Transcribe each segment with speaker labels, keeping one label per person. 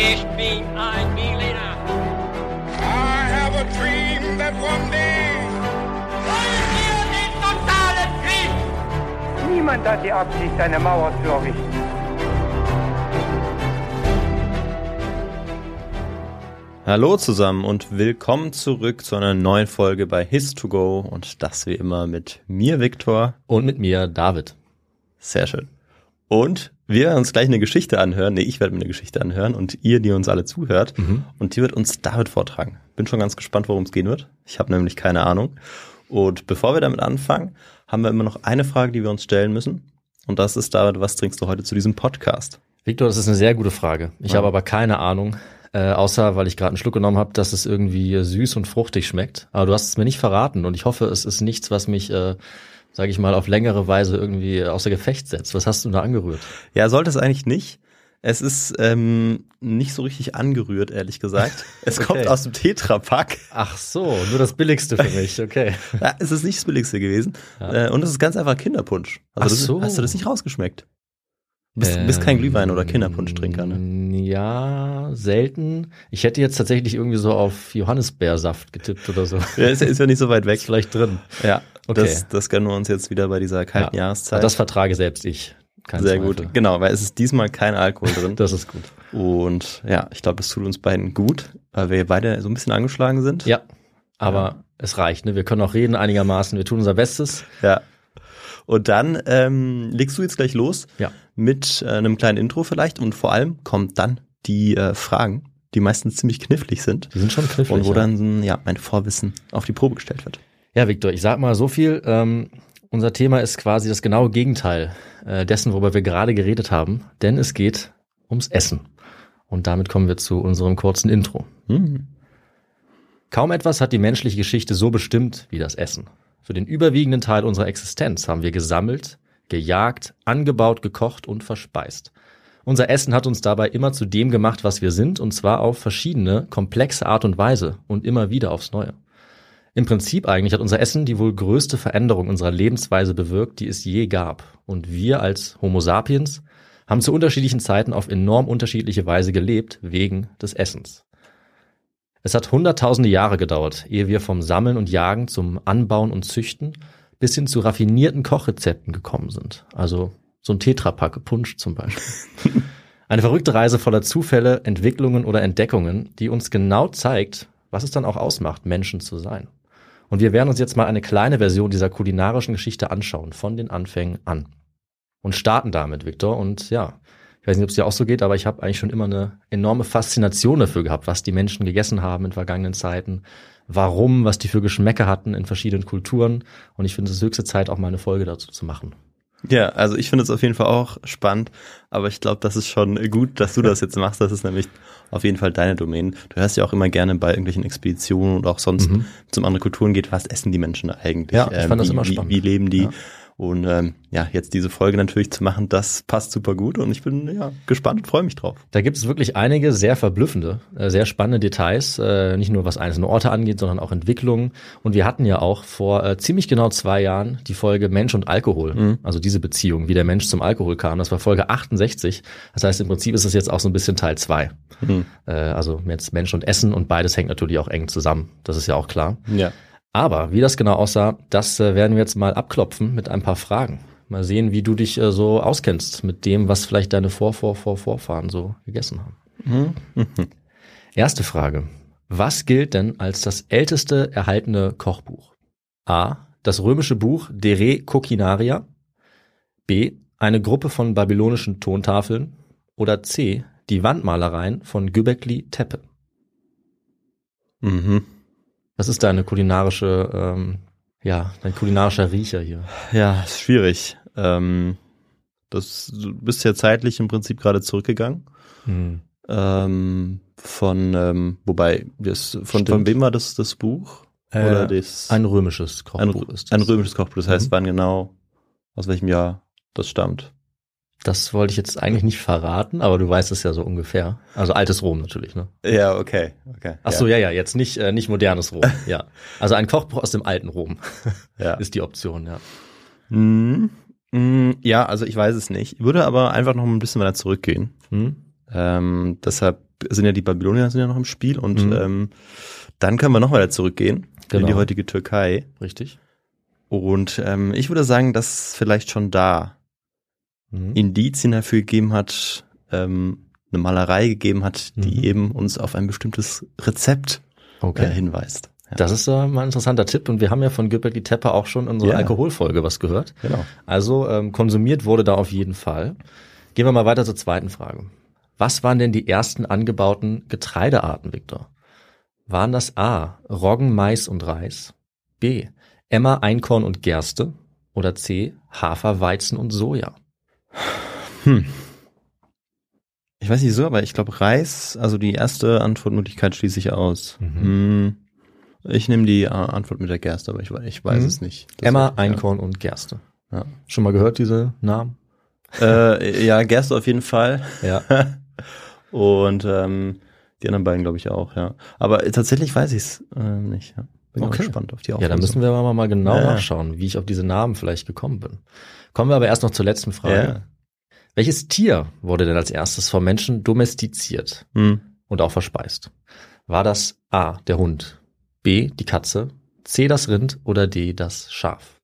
Speaker 1: Ich bin ein Berliner.
Speaker 2: I have a dream that one day.
Speaker 1: Wollen wir den totalen Krieg?
Speaker 3: Niemand hat die Absicht, eine Mauer zu errichten.
Speaker 4: Hallo zusammen und willkommen zurück zu einer neuen Folge bei His2Go und das wie immer mit mir, Viktor.
Speaker 5: Und mit mir, David.
Speaker 4: Sehr schön. Und wir werden uns gleich eine Geschichte anhören. Nee, ich werde mir eine Geschichte anhören und ihr, die uns alle zuhört. Und die wird uns David vortragen. Bin schon ganz gespannt, worum es gehen wird. Ich habe nämlich keine Ahnung. Und bevor wir damit anfangen, haben wir immer noch eine Frage, die wir uns stellen müssen. Und das ist, David, was trinkst du heute zu diesem Podcast?
Speaker 5: Viktor, das ist eine sehr gute Frage. Ich habe aber keine Ahnung, außer weil ich gerade einen Schluck genommen habe, dass es irgendwie süß und fruchtig schmeckt. Aber du hast es mir nicht verraten und ich hoffe, es ist nichts, was mich, sage ich mal, auf längere Weise irgendwie außer Gefecht setzt. Was hast du da angerührt?
Speaker 4: Ja, sollte es eigentlich nicht. Es ist nicht so richtig angerührt, ehrlich gesagt. Es kommt aus dem Tetra-Pack.
Speaker 5: Ach so, nur das Billigste für mich, okay.
Speaker 4: Ja, es ist nicht das Billigste gewesen. Ja. Und es ist ganz einfach Kinderpunsch. Also hast du das nicht rausgeschmeckt? Bist kein Glühwein- oder Kinderpunschtrinker, ne?
Speaker 5: Ja, selten. Ich hätte jetzt tatsächlich irgendwie so auf Johannisbeersaft getippt oder so.
Speaker 4: Ja, ist ja nicht so weit weg.
Speaker 5: Ist vielleicht drin.
Speaker 4: Ja,
Speaker 5: okay.
Speaker 4: Das gönnen wir uns jetzt wieder bei dieser kalten Jahreszeit.
Speaker 5: Aber das vertrage selbst ich. Kein
Speaker 4: Sehr
Speaker 5: Zweifel.
Speaker 4: gut, genau, weil es ist diesmal kein Alkohol drin.
Speaker 5: Das ist gut.
Speaker 4: Und ja, ich glaube, das tut uns beiden gut, weil wir beide so ein bisschen angeschlagen sind.
Speaker 5: Ja, aber es reicht, ne? Wir können auch reden einigermaßen, wir tun unser Bestes.
Speaker 4: Ja. Und dann legst du jetzt gleich los mit einem kleinen Intro vielleicht und vor allem kommen dann die Fragen, die meistens ziemlich knifflig sind.
Speaker 5: Die sind schon knifflig.
Speaker 4: Und wo dann mein Vorwissen auf die Probe gestellt wird.
Speaker 5: Ja, Viktor, ich sag mal so viel, unser Thema ist quasi das genaue Gegenteil dessen, worüber wir gerade geredet haben, denn es geht ums Essen. Und damit kommen wir zu unserem kurzen Intro. Kaum etwas hat die menschliche Geschichte so bestimmt wie das Essen. Für den überwiegenden Teil unserer Existenz haben wir gesammelt, gejagt, angebaut, gekocht und verspeist. Unser Essen hat uns dabei immer zu dem gemacht, was wir sind, und zwar auf verschiedene, komplexe Art und Weise und immer wieder aufs Neue. Im Prinzip eigentlich hat unser Essen die wohl größte Veränderung unserer Lebensweise bewirkt, die es je gab. Und wir als Homo sapiens haben zu unterschiedlichen Zeiten auf enorm unterschiedliche Weise gelebt, wegen des Essens. Es hat hunderttausende Jahre gedauert, ehe wir vom Sammeln und Jagen zum Anbauen und Züchten bis hin zu raffinierten Kochrezepten gekommen sind. Also so ein Tetrapack Punsch zum Beispiel. Eine verrückte Reise voller Zufälle, Entwicklungen oder Entdeckungen, die uns genau zeigt, was es dann auch ausmacht, Menschen zu sein. Und wir werden uns jetzt mal eine kleine Version dieser kulinarischen Geschichte anschauen, von den Anfängen an. Und starten damit, Viktor. Und ja, ich weiß nicht, ob es dir auch so geht, aber ich habe eigentlich schon immer eine enorme Faszination dafür gehabt, was die Menschen gegessen haben in vergangenen Zeiten, warum, was die für Geschmäcker hatten in verschiedenen Kulturen. Und ich finde es höchste Zeit, auch mal eine Folge dazu zu machen.
Speaker 4: Ja, also ich finde es auf jeden Fall auch spannend, aber ich glaube, das ist schon gut, dass du das jetzt machst. Das ist nämlich auf jeden Fall deine Domäne. Du hörst ja auch immer gerne bei irgendwelchen Expeditionen und auch sonst zum anderen Kulturen geht, was essen die Menschen eigentlich?
Speaker 5: Ja, ich fand das immer spannend.
Speaker 4: Wie leben die?
Speaker 5: Ja.
Speaker 4: Und jetzt diese Folge natürlich zu machen, das passt super gut und ich bin gespannt und freue mich drauf.
Speaker 5: Da gibt es wirklich einige sehr verblüffende, sehr spannende Details, nicht nur was einzelne Orte angeht, sondern auch Entwicklungen. Und wir hatten ja auch vor ziemlich genau 2 Jahren die Folge Mensch und Alkohol, also diese Beziehung, wie der Mensch zum Alkohol kam. Das war Folge 68. Das heißt, im Prinzip ist es jetzt auch so ein bisschen Teil 2. Also jetzt Mensch und Essen und beides hängt natürlich auch eng zusammen. Das ist ja auch klar.
Speaker 4: Ja.
Speaker 5: Aber wie das genau aussah, das werden wir jetzt mal abklopfen mit ein paar Fragen. Mal sehen, wie du dich so auskennst mit dem, was vielleicht deine Vorfahren so gegessen haben. Erste Frage. Was gilt denn als das älteste erhaltene Kochbuch? A. Das römische Buch De Re Coquinaria. B. Eine Gruppe von babylonischen Tontafeln. Oder C. Die Wandmalereien von Göbekli Tepe. Was ist deine kulinarische, dein kulinarischer Riecher hier?
Speaker 4: Ja, ist schwierig. Du bist ja zeitlich im Prinzip gerade zurückgegangen. Von wem war das Buch? Oder
Speaker 5: ein römisches Kochbuch ist das.
Speaker 4: Ein römisches Kochbuch, das heißt, wann genau, aus welchem Jahr das stammt?
Speaker 5: Das wollte ich jetzt eigentlich nicht verraten, aber du weißt es ja so ungefähr. Also altes Rom natürlich, ne?
Speaker 4: Ja, okay.
Speaker 5: Ach so, ja, jetzt nicht modernes Rom, ja. Also ein Kochbuch aus dem alten Rom ist die Option, ja.
Speaker 4: Ja, also ich weiß es nicht. Ich würde aber einfach noch ein bisschen weiter zurückgehen. Deshalb sind ja die Babylonier sind ja noch im Spiel und dann können wir noch weiter zurückgehen in die heutige Türkei.
Speaker 5: Richtig.
Speaker 4: Und ich würde sagen, dass vielleicht schon da Indizien dafür gegeben hat, eine Malerei gegeben hat, die eben uns auf ein bestimmtes Rezept hinweist. Ja.
Speaker 5: Das ist mal ein interessanter Tipp und wir haben ja von Göbekli Tepe auch schon in unserer Alkoholfolge was gehört.
Speaker 4: Genau.
Speaker 5: Also konsumiert wurde da auf jeden Fall. Gehen wir mal weiter zur zweiten Frage. Was waren denn die ersten angebauten Getreidearten, Viktor? Waren das A, Roggen, Mais und Reis, B, Emmer, Einkorn und Gerste oder C, Hafer, Weizen und Soja?
Speaker 4: Ich weiß nicht so, aber ich glaube Reis, also die erste Antwortmöglichkeit schließe ich aus. Ich nehme die Antwort mit der Gerste, aber ich weiß es nicht.
Speaker 5: Emmer, Einkorn und Gerste. Ja. Schon mal gehört, diese Namen?
Speaker 4: Ja, Gerste auf jeden Fall.
Speaker 5: Ja.
Speaker 4: Und die anderen beiden glaube ich auch, ja. Aber tatsächlich weiß ich es nicht. Ja. Bin auch gespannt auf die Auflösung.
Speaker 5: Ja, da müssen wir mal genau nachschauen, wie ich auf diese Namen vielleicht gekommen bin. Kommen wir aber erst noch zur letzten Frage.
Speaker 4: Ja.
Speaker 5: Welches Tier wurde denn als erstes vom Menschen domestiziert und auch verspeist? War das A, der Hund, B, die Katze, C, das Rind oder D, das Schaf?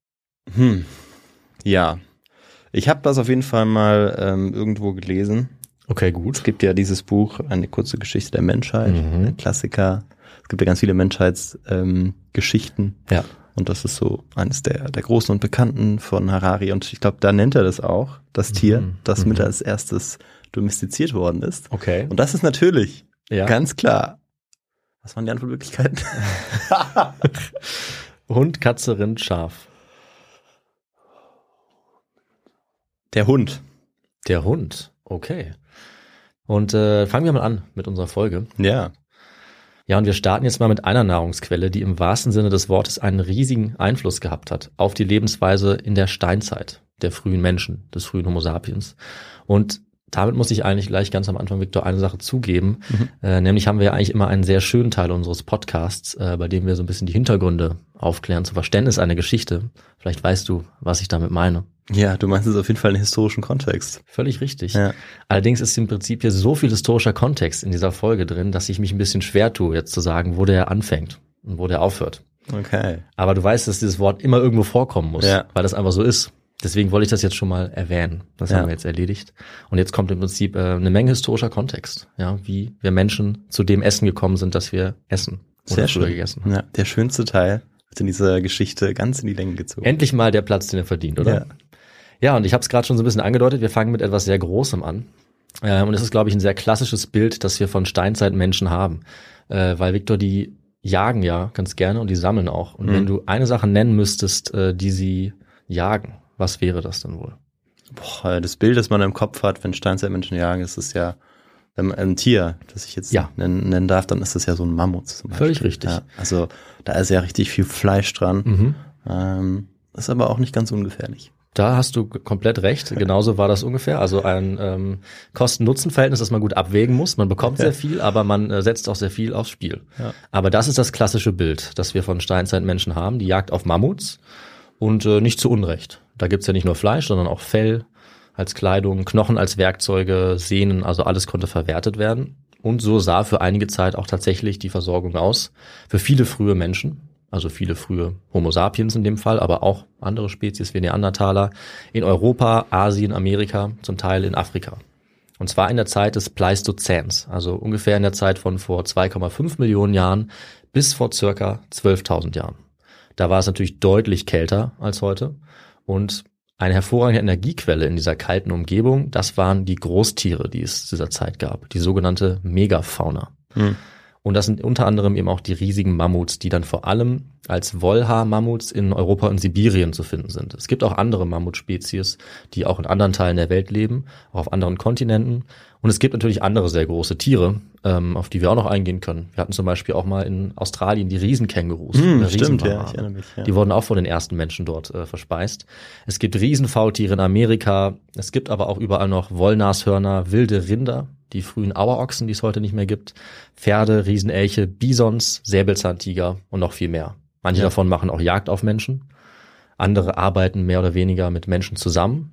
Speaker 4: Ja, ich habe das auf jeden Fall mal irgendwo gelesen.
Speaker 5: Okay, gut.
Speaker 4: Es gibt ja dieses Buch, eine kurze Geschichte der Menschheit, ein Klassiker. Es gibt ja ganz viele Menschheitsgeschichten.
Speaker 5: Ja.
Speaker 4: Und das ist so eines der großen und bekannten von Harari. Und ich glaube, da nennt er das auch, das Tier, das mit als erstes domestiziert worden ist.
Speaker 5: Okay.
Speaker 4: Und das ist natürlich ganz klar. Was waren die Antwortmöglichkeiten?
Speaker 5: Hund, Katze, Rind, Schaf.
Speaker 4: Der Hund.
Speaker 5: Der Hund, okay. Und fangen wir mal an mit unserer Folge.
Speaker 4: Ja.
Speaker 5: Ja, und wir starten jetzt mal mit einer Nahrungsquelle, die im wahrsten Sinne des Wortes einen riesigen Einfluss gehabt hat auf die Lebensweise in der Steinzeit der frühen Menschen, des frühen Homo sapiens. Und damit muss ich eigentlich gleich ganz am Anfang, Viktor, eine Sache zugeben. Nämlich haben wir ja eigentlich immer einen sehr schönen Teil unseres Podcasts, bei dem wir so ein bisschen die Hintergründe aufklären zum Verständnis einer Geschichte. Vielleicht weißt du, was ich damit meine.
Speaker 4: Ja, du meinst es auf jeden Fall einen historischen Kontext.
Speaker 5: Völlig richtig.
Speaker 4: Ja.
Speaker 5: Allerdings ist im Prinzip hier so viel historischer Kontext in dieser Folge drin, dass ich mich ein bisschen schwer tue, jetzt zu sagen, wo der anfängt und wo der aufhört.
Speaker 4: Okay.
Speaker 5: Aber du weißt, dass dieses Wort immer irgendwo vorkommen muss, weil das einfach so ist. Deswegen wollte ich das jetzt schon mal erwähnen. Das haben wir jetzt erledigt. Und jetzt kommt im Prinzip eine Menge historischer Kontext, ja, wie wir Menschen zu dem Essen gekommen sind, das wir essen oder
Speaker 4: Sehr
Speaker 5: früher
Speaker 4: schön.
Speaker 5: gegessen haben.
Speaker 4: Ja, der schönste Teil wird in dieser Geschichte ganz in die Länge gezogen.
Speaker 5: Endlich mal der Platz, den er verdient, oder? Ja, und ich habe es gerade schon so ein bisschen angedeutet, wir fangen mit etwas sehr Großem an. Und es ist, glaube ich, ein sehr klassisches Bild, das wir von Steinzeitmenschen haben. Weil, Viktor, die jagen ja ganz gerne und die sammeln auch. Und wenn du eine Sache nennen müsstest, die sie jagen, was wäre das dann wohl?
Speaker 4: Boah, das Bild, das man im Kopf hat, wenn Steinzeitmenschen jagen, ist es ja, wenn man ein Tier, das ich jetzt nennen darf, dann ist das ja so ein Mammut zum Beispiel.
Speaker 5: Völlig richtig.
Speaker 4: Ja, also da ist ja richtig viel Fleisch dran. Ist aber auch nicht ganz ungefährlich.
Speaker 5: Da hast du komplett recht. Genauso war das ungefähr. Also ein Kosten-Nutzen-Verhältnis, das man gut abwägen muss. Man bekommt sehr viel, aber man setzt auch sehr viel aufs Spiel. Ja. Aber das ist das klassische Bild, das wir von Steinzeitmenschen haben. Die Jagd auf Mammuts und nicht zu Unrecht. Da gibt's ja nicht nur Fleisch, sondern auch Fell als Kleidung, Knochen als Werkzeuge, Sehnen, also alles konnte verwertet werden. Und so sah für einige Zeit auch tatsächlich die Versorgung aus. Für viele frühe Menschen. Also viele frühe Homo sapiens in dem Fall, aber auch andere Spezies wie Neandertaler in Europa, Asien, Amerika, zum Teil in Afrika. Und zwar in der Zeit des Pleistozäns, also ungefähr in der Zeit von vor 2,5 Millionen Jahren bis vor circa 12.000 Jahren. Da war es natürlich deutlich kälter als heute und eine hervorragende Energiequelle in dieser kalten Umgebung, das waren die Großtiere, die es zu dieser Zeit gab, die sogenannte Megafauna. Und das sind unter anderem eben auch die riesigen Mammuts, die dann vor allem als Wollhaar-Mammuts in Europa und Sibirien zu finden sind. Es gibt auch andere Mammutspezies, die auch in anderen Teilen der Welt leben, auch auf anderen Kontinenten. Und es gibt natürlich andere sehr große Tiere, auf die wir auch noch eingehen können. Wir hatten zum Beispiel auch mal in Australien die Riesenkängurus.
Speaker 4: Stimmt, ja, ich erinnere mich. Ja.
Speaker 5: Die wurden auch von den ersten Menschen dort verspeist. Es gibt Riesenfaultiere in Amerika. Es gibt aber auch überall noch Wollnashörner, wilde Rinder, die frühen Auerochsen, die es heute nicht mehr gibt, Pferde, Riesenelche, Bisons, Säbelzahntiger und noch viel mehr. Manche davon machen auch Jagd auf Menschen. Andere arbeiten mehr oder weniger mit Menschen zusammen.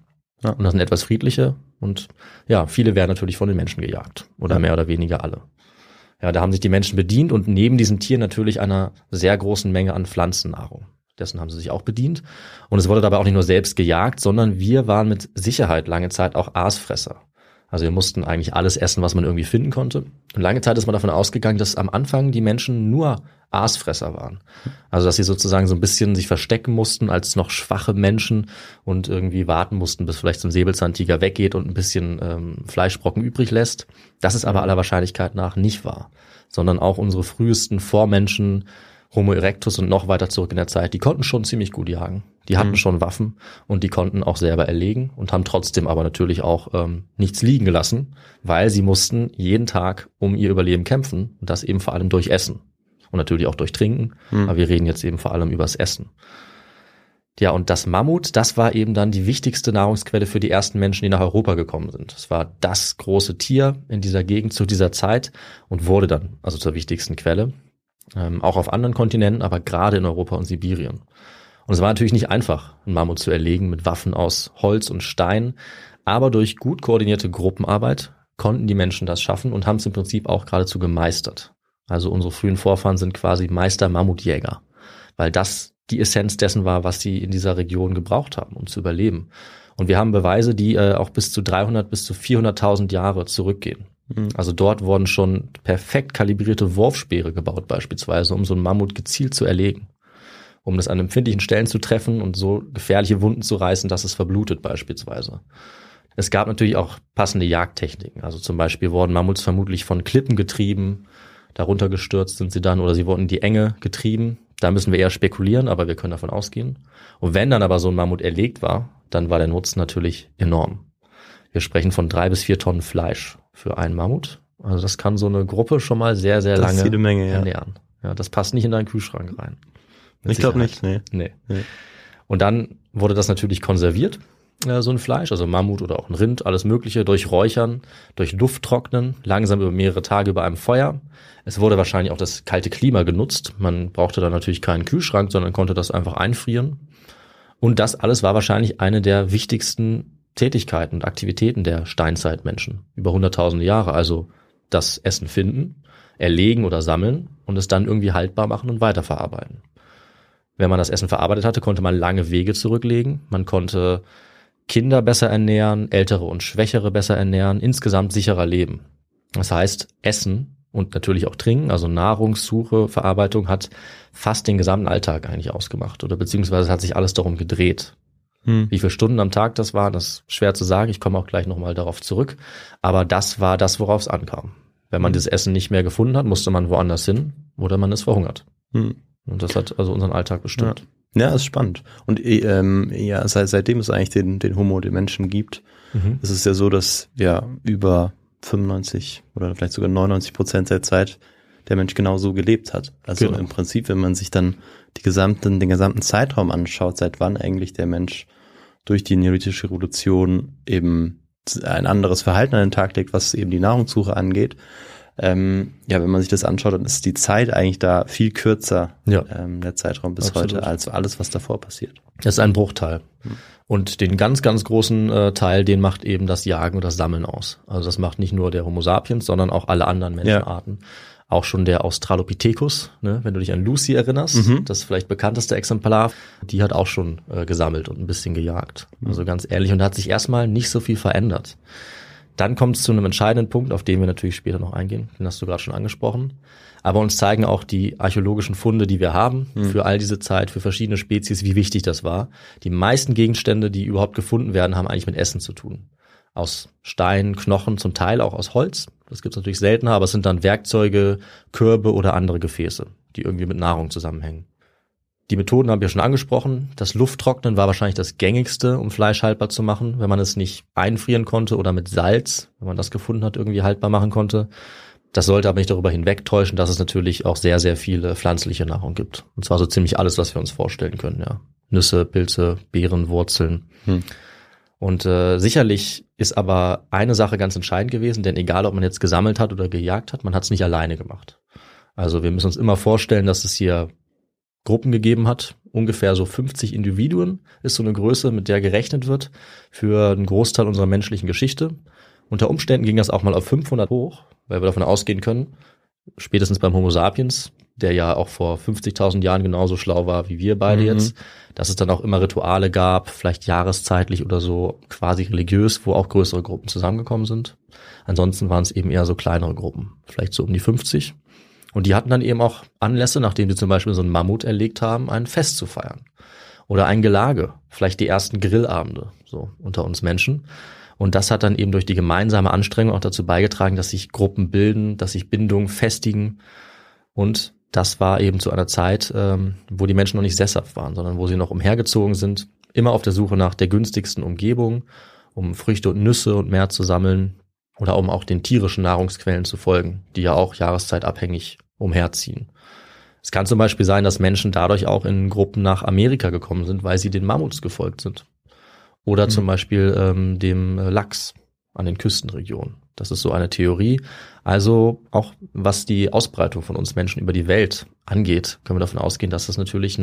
Speaker 4: Ja.
Speaker 5: Und das sind etwas friedliche und ja, viele werden natürlich von den Menschen gejagt oder mehr oder weniger alle. Ja, da haben sich die Menschen bedient und neben diesen Tieren natürlich einer sehr großen Menge an Pflanzennahrung. Dessen haben sie sich auch bedient. Und es wurde dabei auch nicht nur selbst gejagt, sondern wir waren mit Sicherheit lange Zeit auch Aasfresser. Also wir mussten eigentlich alles essen, was man irgendwie finden konnte. Und lange Zeit ist man davon ausgegangen, dass am Anfang die Menschen nur Aasfresser waren. Also dass sie sozusagen so ein bisschen sich verstecken mussten als noch schwache Menschen und irgendwie warten mussten, bis vielleicht so ein Säbelzahntiger weggeht und ein bisschen Fleischbrocken übrig lässt. Das ist aber aller Wahrscheinlichkeit nach nicht wahr. Sondern auch unsere frühesten Vormenschen, Homo erectus und noch weiter zurück in der Zeit, die konnten schon ziemlich gut jagen. Die hatten schon Waffen und die konnten auch selber erlegen und haben trotzdem aber natürlich auch nichts liegen gelassen, weil sie mussten jeden Tag um ihr Überleben kämpfen und das eben vor allem durch Essen und natürlich auch durch Trinken, aber wir reden jetzt eben vor allem übers Essen. Ja, und das Mammut, das war eben dann die wichtigste Nahrungsquelle für die ersten Menschen, die nach Europa gekommen sind. Es war das große Tier in dieser Gegend zu dieser Zeit und wurde dann also zur wichtigsten Quelle. Auch auf anderen Kontinenten, aber gerade in Europa und Sibirien. Und es war natürlich nicht einfach, einen Mammut zu erlegen mit Waffen aus Holz und Stein, aber durch gut koordinierte Gruppenarbeit konnten die Menschen das schaffen und haben es im Prinzip auch geradezu gemeistert. Also unsere frühen Vorfahren sind quasi Meister-Mammutjäger, weil das die Essenz dessen war, was sie in dieser Region gebraucht haben, um zu überleben. Und wir haben Beweise, die auch bis zu 300 bis zu 400.000 Jahre zurückgehen. Also dort wurden schon perfekt kalibrierte Wurfspeere gebaut beispielsweise, um so einen Mammut gezielt zu erlegen. Um das an empfindlichen Stellen zu treffen und so gefährliche Wunden zu reißen, dass es verblutet beispielsweise. Es gab natürlich auch passende Jagdtechniken. Also zum Beispiel wurden Mammuts vermutlich von Klippen getrieben, darunter gestürzt sind sie dann oder sie wurden in die Enge getrieben. Da müssen wir eher spekulieren, aber wir können davon ausgehen. Und wenn dann aber so ein Mammut erlegt war, dann war der Nutzen natürlich enorm. Wir sprechen von 3 bis 4 Tonnen Fleisch für einen Mammut. Also das kann so eine Gruppe schon mal sehr, sehr lange
Speaker 4: jede Menge,
Speaker 5: ernähren. Ja, das passt nicht in deinen Kühlschrank rein.
Speaker 4: Ich glaube nicht, nee.
Speaker 5: Und dann wurde das natürlich konserviert, so ein Fleisch, also Mammut oder auch ein Rind, alles Mögliche, durch Räuchern, durch Lufttrocknen, langsam über mehrere Tage über einem Feuer. Es wurde wahrscheinlich auch das kalte Klima genutzt. Man brauchte dann natürlich keinen Kühlschrank, sondern konnte das einfach einfrieren. Und das alles war wahrscheinlich eine der wichtigsten Tätigkeiten und Aktivitäten der Steinzeitmenschen über 100.000 Jahre. Also das Essen finden, erlegen oder sammeln und es dann irgendwie haltbar machen und weiterverarbeiten. Wenn man das Essen verarbeitet hatte, konnte man lange Wege zurücklegen. Man konnte Kinder besser ernähren, Ältere und Schwächere besser ernähren, insgesamt sicherer leben. Das heißt, Essen und natürlich auch Trinken, also Nahrungssuche, Verarbeitung, hat fast den gesamten Alltag eigentlich ausgemacht oder beziehungsweise hat sich alles darum gedreht. Wie viele Stunden am Tag das war, das ist schwer zu sagen. Ich komme auch gleich nochmal darauf zurück. Aber das war das, worauf es ankam. Wenn man dieses Essen nicht mehr gefunden hat, musste man woanders hin oder man ist verhungert. Und das hat also unseren Alltag bestimmt.
Speaker 4: Ja, ist spannend. Und seitdem es eigentlich den Homo, den Menschen gibt, ist es ja so, dass ja über 95 oder vielleicht sogar 99% der Zeit der Mensch genauso gelebt hat. Also im Prinzip, wenn man sich dann den gesamten Zeitraum anschaut, seit wann eigentlich der Mensch durch die Neolithische Revolution eben ein anderes Verhalten an den Tag legt, was eben die Nahrungssuche angeht. Wenn man sich das anschaut, dann ist die Zeit eigentlich da viel kürzer, der Zeitraum bis
Speaker 5: Absolut.
Speaker 4: heute, als alles, was davor passiert.
Speaker 5: Das ist ein Bruchteil. Und den ganz, ganz großen Teil, den macht eben das Jagen und das Sammeln aus. Also das macht nicht nur der Homo sapiens, sondern auch alle anderen Menschenarten. Ja. Auch schon der Australopithecus, ne, wenn du dich an Lucy erinnerst, das vielleicht bekannteste Exemplar, die hat auch schon gesammelt und ein bisschen gejagt. Also ganz ehrlich, und da hat sich erstmal nicht so viel verändert. Dann kommt es zu einem entscheidenden Punkt, auf den wir natürlich später noch eingehen, den hast du gerade schon angesprochen. Aber uns zeigen auch die archäologischen Funde, die wir haben, für all diese Zeit, für verschiedene Spezies, wie wichtig das war. Die meisten Gegenstände, die überhaupt gefunden werden, haben eigentlich mit Essen zu tun. Aus Stein, Knochen, zum Teil auch aus Holz. Das gibt's natürlich seltener, aber es sind dann Werkzeuge, Körbe oder andere Gefäße, die irgendwie mit Nahrung zusammenhängen. Die Methoden haben wir schon angesprochen. Das Lufttrocknen war wahrscheinlich das gängigste, um Fleisch haltbar zu machen, wenn man es nicht einfrieren konnte oder mit Salz, wenn man das gefunden hat, irgendwie haltbar machen konnte. Das sollte aber nicht darüber hinwegtäuschen, dass es natürlich auch sehr, sehr viele pflanzliche Nahrung gibt. Und zwar so ziemlich alles, was wir uns vorstellen können, ja. Nüsse, Pilze, Beeren, Wurzeln. Und sicherlich ist aber eine Sache ganz entscheidend gewesen, denn egal, ob man jetzt gesammelt hat oder gejagt hat, man hat es nicht alleine gemacht. Also wir müssen uns immer vorstellen, dass es hier Gruppen gegeben hat. Ungefähr so 50 Individuen ist so eine Größe, mit der gerechnet wird für einen Großteil unserer menschlichen Geschichte. Unter Umständen ging das auch mal auf 500 hoch, weil wir davon ausgehen können, spätestens beim Homo sapiens, der ja auch vor 50.000 Jahren genauso schlau war wie wir beide jetzt, dass es dann auch immer Rituale gab, vielleicht jahreszeitlich oder so quasi religiös, wo auch größere Gruppen zusammengekommen sind. Ansonsten waren es eben eher so kleinere Gruppen, vielleicht so um die 50. Und die hatten dann eben auch Anlässe, nachdem sie zum Beispiel so einen Mammut erlegt haben, ein Fest zu feiern. Oder ein Gelage, vielleicht die ersten Grillabende, so unter uns Menschen. Und das hat dann eben durch die gemeinsame Anstrengung auch dazu beigetragen, dass sich Gruppen bilden, dass sich Bindungen festigen. Und das war eben zu einer Zeit, wo die Menschen noch nicht sesshaft waren, sondern wo sie noch umhergezogen sind, immer auf der Suche nach der günstigsten Umgebung, um Früchte und Nüsse und mehr zu sammeln oder um auch den tierischen Nahrungsquellen zu folgen, die ja auch jahreszeitabhängig umherziehen. Es kann zum Beispiel sein, dass Menschen dadurch auch in Gruppen nach Amerika gekommen sind, weil sie den Mammuts gefolgt sind. Oder zum Beispiel dem Lachs an den Küstenregionen. Das ist so eine Theorie. Also auch was die Ausbreitung von uns Menschen über die Welt angeht, können wir davon ausgehen, dass das natürlich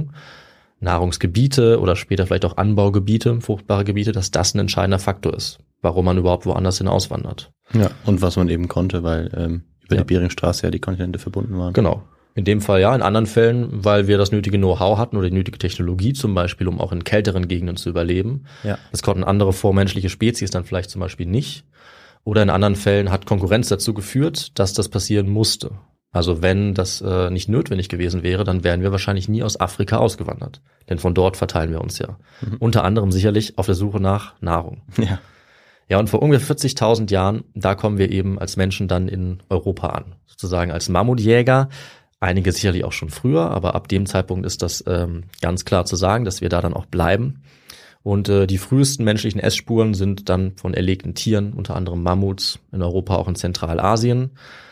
Speaker 5: Nahrungsgebiete oder später vielleicht auch Anbaugebiete, fruchtbare Gebiete, dass das ein entscheidender Faktor ist, warum man überhaupt woanders hin auswandert.
Speaker 4: Ja, und was man eben konnte, weil über die Beringstraße ja die Kontinente verbunden waren.
Speaker 5: Genau. In dem Fall ja, in anderen Fällen, weil wir das nötige Know-how hatten oder die nötige Technologie zum Beispiel, um auch in kälteren Gegenden zu überleben. Ja. Das konnten andere vormenschliche Spezies dann vielleicht zum Beispiel nicht. Oder in anderen Fällen hat Konkurrenz dazu geführt, dass das passieren musste. Also wenn das nicht notwendig gewesen wäre, dann wären wir wahrscheinlich nie aus Afrika ausgewandert. Denn von dort verteilen wir uns ja. Unter anderem sicherlich auf der Suche nach Nahrung. Ja. Ja, und vor ungefähr 40.000 Jahren, da kommen wir eben als Menschen dann in Europa an. Sozusagen als Mammutjäger. Einige sicherlich auch schon früher, aber ab dem Zeitpunkt ist das ganz klar zu sagen, dass wir da dann auch bleiben. Und die frühesten menschlichen Essspuren sind dann von erlegten Tieren, unter anderem Mammuts, in Europa auch in Zentralasien.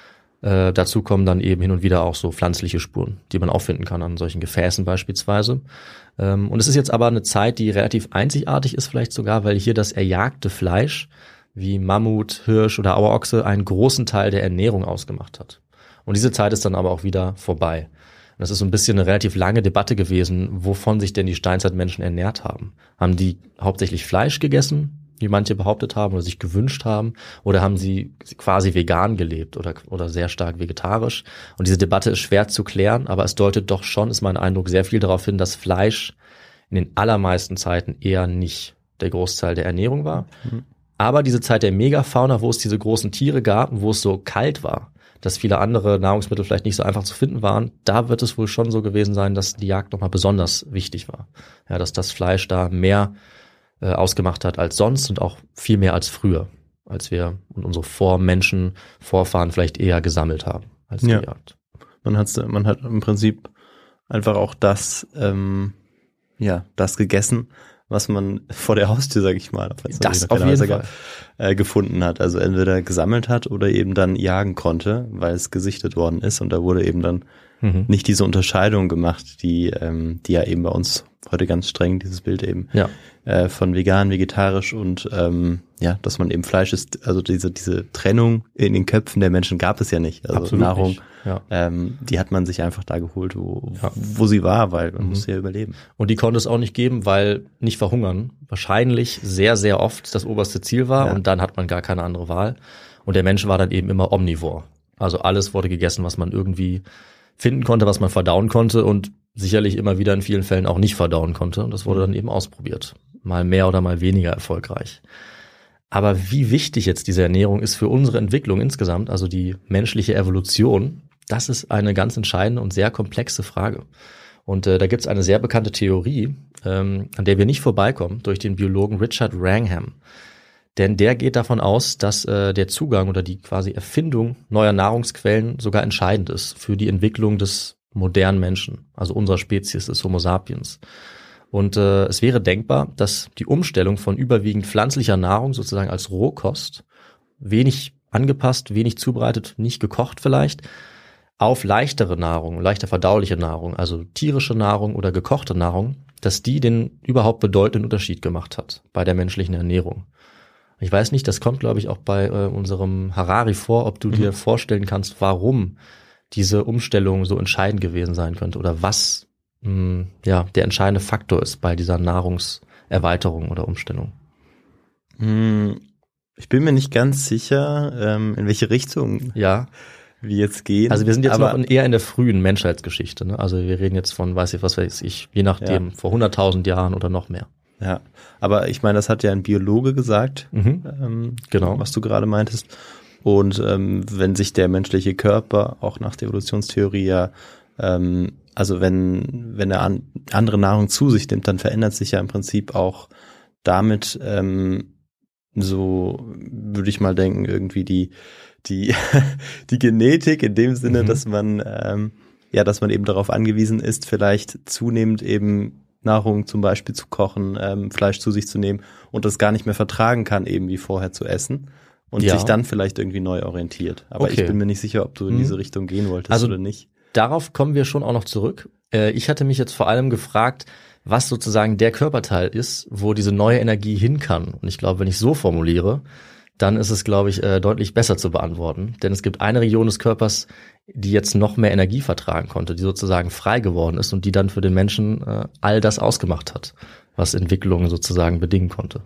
Speaker 5: Dazu kommen dann eben hin und wieder auch so pflanzliche Spuren, die man auch finden kann an solchen Gefäßen beispielsweise. Und es ist jetzt aber eine Zeit, die relativ einzigartig ist vielleicht sogar, weil hier das erjagte Fleisch wie Mammut, Hirsch oder Auerochse einen großen Teil der Ernährung ausgemacht hat. Und diese Zeit ist dann aber auch wieder vorbei. Das ist so ein bisschen eine relativ lange Debatte gewesen, wovon sich denn die Steinzeitmenschen ernährt haben. Haben die hauptsächlich Fleisch gegessen, wie manche behauptet haben oder sich gewünscht haben, oder haben sie quasi vegan gelebt oder sehr stark vegetarisch? Und diese Debatte ist schwer zu klären, aber es deutet doch schon, ist mein Eindruck, sehr viel darauf hin, dass Fleisch in den allermeisten Zeiten eher nicht der Großteil der Ernährung war. Aber diese Zeit der Megafauna, wo es diese großen Tiere gab und wo es so kalt war, dass viele andere Nahrungsmittel vielleicht nicht so einfach zu finden waren, da wird es wohl schon so gewesen sein, dass die Jagd nochmal besonders wichtig war. Ja, dass das Fleisch da mehr ausgemacht hat als sonst und auch viel mehr als früher, als wir und unsere Vorfahren vielleicht eher gesammelt haben als die Jagd.
Speaker 4: Man hat im Prinzip einfach auch das gegessen, was man vor der Haustür, sag ich mal,
Speaker 5: das auf jeden Fall
Speaker 4: gefunden hat. Also entweder gesammelt hat oder eben dann jagen konnte, weil es gesichtet worden ist. Und da wurde eben dann nicht diese Unterscheidung gemacht, die ja eben bei uns heute ganz streng, dieses Bild eben von vegan, vegetarisch und dass man eben Fleisch isst. Also diese Trennung in den Köpfen der Menschen gab es ja nicht. Also
Speaker 5: absolut
Speaker 4: Nahrung,
Speaker 5: nicht. Ja.
Speaker 4: Die hat man sich einfach da geholt, wo sie war, weil man musste ja überleben.
Speaker 5: Und die konnte es auch nicht geben, weil nicht verhungern wahrscheinlich sehr, sehr oft das oberste Ziel war und dann hat man gar keine andere Wahl. Und der Mensch war dann eben immer omnivor. Also alles wurde gegessen, was man irgendwie finden konnte, was man verdauen konnte und sicherlich immer wieder in vielen Fällen auch nicht verdauen konnte. Und das wurde dann eben ausprobiert. Mal mehr oder mal weniger erfolgreich. Aber wie wichtig jetzt diese Ernährung ist für unsere Entwicklung insgesamt, also die menschliche Evolution, das ist eine ganz entscheidende und sehr komplexe Frage. Und da gibt es eine sehr bekannte Theorie, an der wir nicht vorbeikommen, durch den Biologen Richard Wrangham. Denn der geht davon aus, dass der Zugang oder die quasi Erfindung neuer Nahrungsquellen sogar entscheidend ist für die Entwicklung des modernen Menschen, also unserer Spezies, des Homo sapiens. Und es wäre denkbar, dass die Umstellung von überwiegend pflanzlicher Nahrung sozusagen als Rohkost, wenig angepasst, wenig zubereitet, nicht gekocht vielleicht, auf leichtere Nahrung, leichter verdauliche Nahrung, also tierische Nahrung oder gekochte Nahrung, dass die den überhaupt bedeutenden Unterschied gemacht hat bei der menschlichen Ernährung. Ich weiß nicht, das kommt, glaube ich, auch bei unserem Harari vor, ob du dir vorstellen kannst, warum diese Umstellung so entscheidend gewesen sein könnte oder was der entscheidende Faktor ist bei dieser Nahrungserweiterung oder Umstellung?
Speaker 4: Ich bin mir nicht ganz sicher, in welche Richtung wir jetzt gehen.
Speaker 5: Also wir sind jetzt noch eher in der frühen Menschheitsgeschichte, ne? Also wir reden jetzt von, was weiß ich, je nachdem, vor 100.000 Jahren oder noch mehr.
Speaker 4: Ja, aber ich meine, das hat ja ein Biologe gesagt,
Speaker 5: genau,
Speaker 4: was du gerade meintest. Und wenn sich der menschliche Körper auch nach der Evolutionstheorie also wenn er andere Nahrung zu sich nimmt, dann verändert sich ja im Prinzip auch damit so, würde ich mal denken, irgendwie die Genetik in dem Sinne, dass man eben darauf angewiesen ist, vielleicht zunehmend eben Nahrung zum Beispiel zu kochen, Fleisch zu sich zu nehmen und das gar nicht mehr vertragen kann, eben wie vorher zu essen und sich dann vielleicht irgendwie neu orientiert. Aber ich bin mir nicht sicher, ob du in diese Richtung gehen wolltest oder nicht.
Speaker 5: Darauf kommen wir schon auch noch zurück. Ich hatte mich jetzt vor allem gefragt, was sozusagen der Körperteil ist, wo diese neue Energie hin kann. Und ich glaube, wenn ich so formuliere, dann ist es, glaube ich, deutlich besser zu beantworten. Denn es gibt eine Region des Körpers, die jetzt noch mehr Energie vertragen konnte, die sozusagen frei geworden ist und die dann für den Menschen all das ausgemacht hat, was Entwicklung sozusagen bedingen konnte.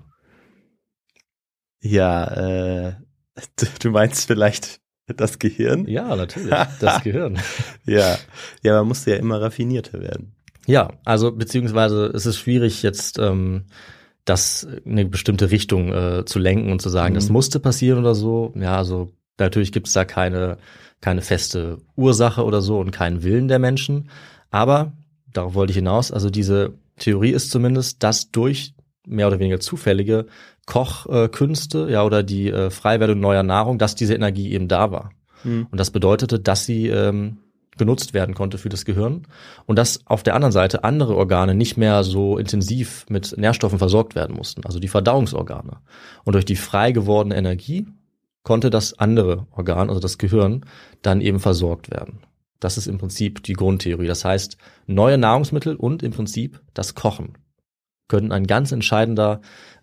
Speaker 4: Ja, du meinst vielleicht das Gehirn?
Speaker 5: Ja, natürlich, das Gehirn.
Speaker 4: Ja, man musste ja immer raffinierter werden.
Speaker 5: Ja, also beziehungsweise es ist schwierig jetzt das in eine bestimmte Richtung zu lenken und zu sagen, das musste passieren oder so. Ja, also natürlich gibt es da keine feste Ursache oder so und keinen Willen der Menschen. Aber darauf wollte ich hinaus. Also diese Theorie ist zumindest, dass durch mehr oder weniger zufällige Kochkünste, oder die Freiwerdung neuer Nahrung, dass diese Energie eben da war. Und das bedeutete, dass sie genutzt werden konnte für das Gehirn und dass auf der anderen Seite andere Organe nicht mehr so intensiv mit Nährstoffen versorgt werden mussten, also die Verdauungsorgane. Und durch die frei gewordene Energie konnte das andere Organ, also das Gehirn, dann eben versorgt werden. Das ist im Prinzip die Grundtheorie. Das heißt, neue Nahrungsmittel und im Prinzip das Kochen könnten ein ganz entscheidender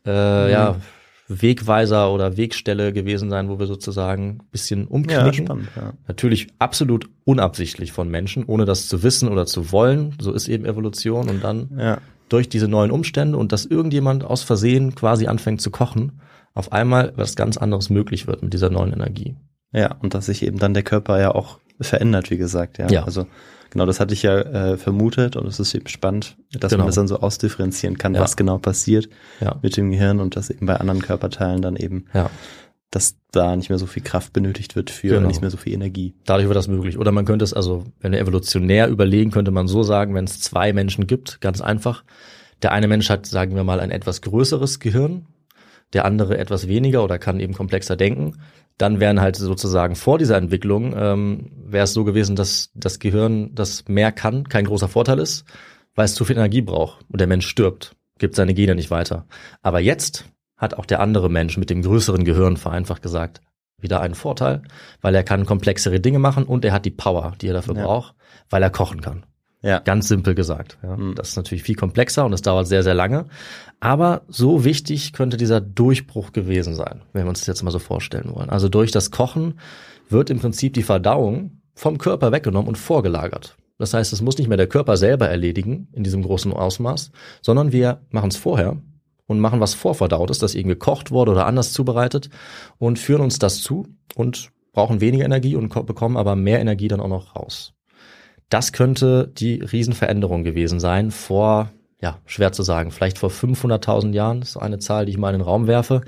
Speaker 5: Wegweiser oder Wegstelle gewesen sein, wo wir sozusagen ein bisschen umknicken.
Speaker 4: Ja, spannend, ja.
Speaker 5: Natürlich absolut unabsichtlich von Menschen, ohne das zu wissen oder zu wollen. So ist eben Evolution. Und dann durch diese neuen Umstände und dass irgendjemand aus Versehen quasi anfängt zu kochen, auf einmal was ganz anderes möglich wird mit dieser neuen Energie.
Speaker 4: Ja, und dass sich eben dann der Körper ja auch verändert, wie gesagt. Ja. Also genau, das hatte ich ja vermutet und es ist eben spannend, dass man das dann so ausdifferenzieren kann, was genau passiert mit dem Gehirn und dass eben bei anderen Körperteilen dann eben, dass da nicht mehr so viel Kraft benötigt wird für nicht mehr so viel Energie.
Speaker 5: Dadurch wird das möglich. Oder man könnte es, also wenn wir evolutionär überlegen, könnte man so sagen, wenn es zwei Menschen gibt, ganz einfach. Der eine Mensch hat, sagen wir mal, ein etwas größeres Gehirn, der andere etwas weniger oder kann eben komplexer denken. Dann wären halt sozusagen vor dieser Entwicklung, wäre es so gewesen, dass das Gehirn, das mehr kann, kein großer Vorteil ist, weil es zu viel Energie braucht und der Mensch stirbt, gibt seine Gene nicht weiter. Aber jetzt hat auch der andere Mensch mit dem größeren Gehirn, vereinfacht gesagt, wieder einen Vorteil, weil er kann komplexere Dinge machen und er hat die Power, die er dafür braucht, weil er kochen kann. Ja. Ganz simpel gesagt. Ja. Das ist natürlich viel komplexer und es dauert sehr, sehr lange. Aber so wichtig könnte dieser Durchbruch gewesen sein, wenn wir uns das jetzt mal so vorstellen wollen. Also durch das Kochen wird im Prinzip die Verdauung vom Körper weggenommen und vorgelagert. Das heißt, es muss nicht mehr der Körper selber erledigen in diesem großen Ausmaß, sondern wir machen es vorher und machen was vorverdaut ist, das eben gekocht wurde oder anders zubereitet und führen uns das zu und brauchen weniger Energie und bekommen aber mehr Energie dann auch noch raus. Das könnte die Riesenveränderung gewesen sein vor, schwer zu sagen, vielleicht vor 500.000 Jahren, das ist eine Zahl, die ich mal in den Raum werfe.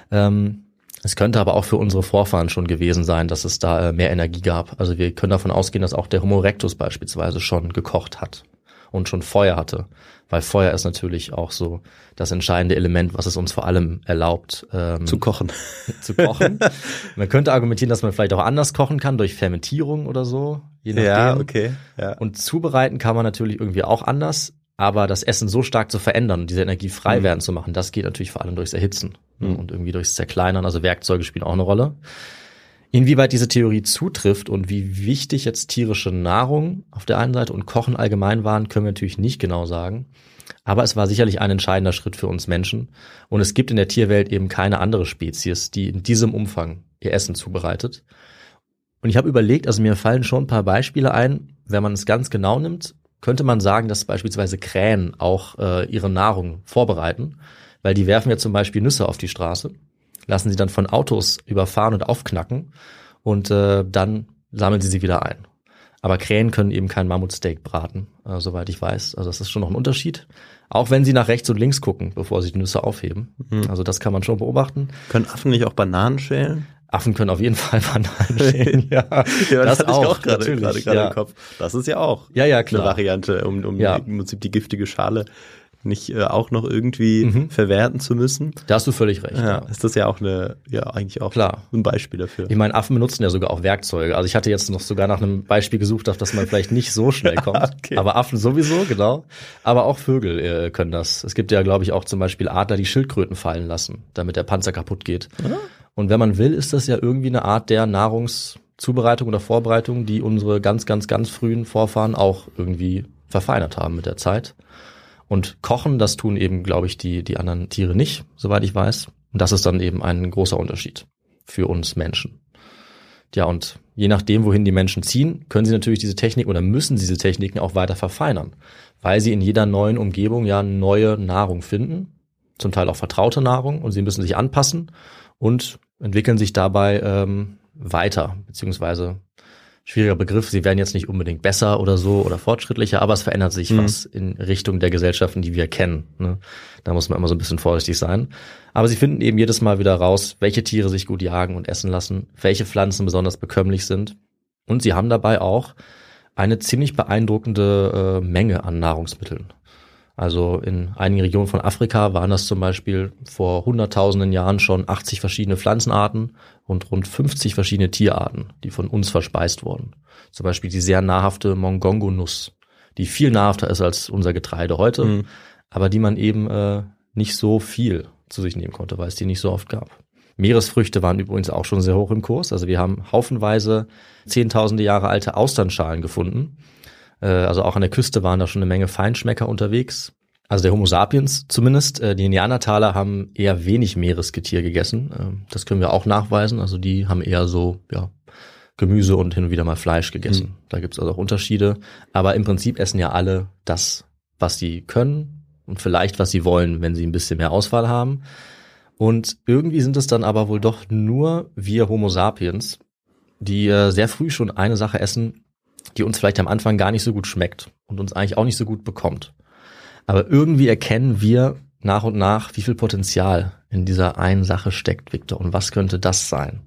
Speaker 5: Es könnte aber auch für unsere Vorfahren schon gewesen sein, dass es da mehr Energie gab. Also wir können davon ausgehen, dass auch der Homo erectus beispielsweise schon gekocht hat und schon Feuer hatte. Weil Feuer ist natürlich auch so das entscheidende Element, was es uns vor allem erlaubt,
Speaker 4: zu kochen.
Speaker 5: Man könnte argumentieren, dass man vielleicht auch anders kochen kann, durch Fermentierung oder so. Je nachdem.
Speaker 4: Ja, okay. Ja.
Speaker 5: Und zubereiten kann man natürlich irgendwie auch anders. Aber das Essen so stark zu verändern und diese Energie frei werden zu machen, das geht natürlich vor allem durchs Erhitzen und irgendwie durchs Zerkleinern. Also Werkzeuge spielen auch eine Rolle. Inwieweit diese Theorie zutrifft und wie wichtig jetzt tierische Nahrung auf der einen Seite und Kochen allgemein waren, können wir natürlich nicht genau sagen. Aber es war sicherlich ein entscheidender Schritt für uns Menschen. Und es gibt in der Tierwelt eben keine andere Spezies, die in diesem Umfang ihr Essen zubereitet. Und ich habe überlegt, also mir fallen schon ein paar Beispiele ein, wenn man es ganz genau nimmt, könnte man sagen, dass beispielsweise Krähen auch ihre Nahrung vorbereiten, weil die werfen ja zum Beispiel Nüsse auf die Straße, lassen sie dann von Autos überfahren und aufknacken und dann sammeln sie wieder ein. Aber Krähen können eben kein Mammutsteak braten, soweit ich weiß. Also das ist schon noch ein Unterschied. Auch wenn sie nach rechts und links gucken, bevor sie die Nüsse aufheben. Also das kann man schon beobachten.
Speaker 4: Können Affen nicht auch Bananen schälen?
Speaker 5: Affen können auf jeden Fall Bananen schälen, ja.
Speaker 4: Das hatte ich auch gerade
Speaker 5: ja.
Speaker 4: im Kopf. Das ist ja auch
Speaker 5: klar.
Speaker 4: Eine Variante, um im Prinzip die giftige Schale nicht auch noch irgendwie verwerten zu müssen.
Speaker 5: Da hast du völlig recht.
Speaker 4: Ja, ist das ja auch eigentlich auch
Speaker 5: klar
Speaker 4: ein Beispiel dafür.
Speaker 5: Ich meine, Affen benutzen ja sogar auch Werkzeuge. Also ich hatte jetzt noch sogar nach einem Beispiel gesucht, auf das man vielleicht nicht so schnell kommt. Okay. Aber Affen sowieso, genau. Aber auch Vögel können das. Es gibt ja, glaube ich, auch zum Beispiel Adler, die Schildkröten fallen lassen, damit der Panzer kaputt geht. Und wenn man will, ist das ja irgendwie eine Art der Nahrungszubereitung oder Vorbereitung, die unsere ganz, ganz, ganz frühen Vorfahren auch irgendwie verfeinert haben mit der Zeit. Und kochen, das tun eben, glaube ich, die anderen Tiere nicht, soweit ich weiß. Und das ist dann eben ein großer Unterschied für uns Menschen. Ja, und je nachdem, wohin die Menschen ziehen, können sie natürlich diese Technik oder müssen diese Techniken auch weiter verfeinern, weil sie in jeder neuen Umgebung ja neue Nahrung finden, zum Teil auch vertraute Nahrung, und sie müssen sich anpassen und entwickeln sich dabei weiter, beziehungsweise schwieriger Begriff, sie werden jetzt nicht unbedingt besser oder so oder fortschrittlicher, aber es verändert sich was in Richtung der Gesellschaften, die wir kennen. Ne? Da muss man immer so ein bisschen vorsichtig sein. Aber sie finden eben jedes Mal wieder raus, welche Tiere sich gut jagen und essen lassen, welche Pflanzen besonders bekömmlich sind. Und sie haben dabei auch eine ziemlich beeindruckende Menge an Nahrungsmitteln. Also in einigen Regionen von Afrika waren das zum Beispiel vor hunderttausenden Jahren schon 80 verschiedene Pflanzenarten und rund 50 verschiedene Tierarten, die von uns verspeist wurden. Zum Beispiel die sehr nahrhafte Mongongo-Nuss, die viel nahrhafter ist als unser Getreide heute, aber die man eben nicht so viel zu sich nehmen konnte, weil es die nicht so oft gab. Meeresfrüchte waren übrigens auch schon sehr hoch im Kurs. Also wir haben haufenweise zehntausende Jahre alte Austernschalen gefunden. Also auch an der Küste waren da schon eine Menge Feinschmecker unterwegs. Also der Homo sapiens zumindest. Die Neandertaler haben eher wenig Meeresgetier gegessen. Das können wir auch nachweisen. Also die haben eher so Gemüse und hin und wieder mal Fleisch gegessen. Da gibt's also auch Unterschiede. Aber im Prinzip essen ja alle das, was sie können und vielleicht, was sie wollen, wenn sie ein bisschen mehr Auswahl haben. Und irgendwie sind es dann aber wohl doch nur wir Homo sapiens, die sehr früh schon eine Sache essen, die uns vielleicht am Anfang gar nicht so gut schmeckt und uns eigentlich auch nicht so gut bekommt. Aber irgendwie erkennen wir nach und nach, wie viel Potenzial in dieser einen Sache steckt, Victor. Und was könnte das sein?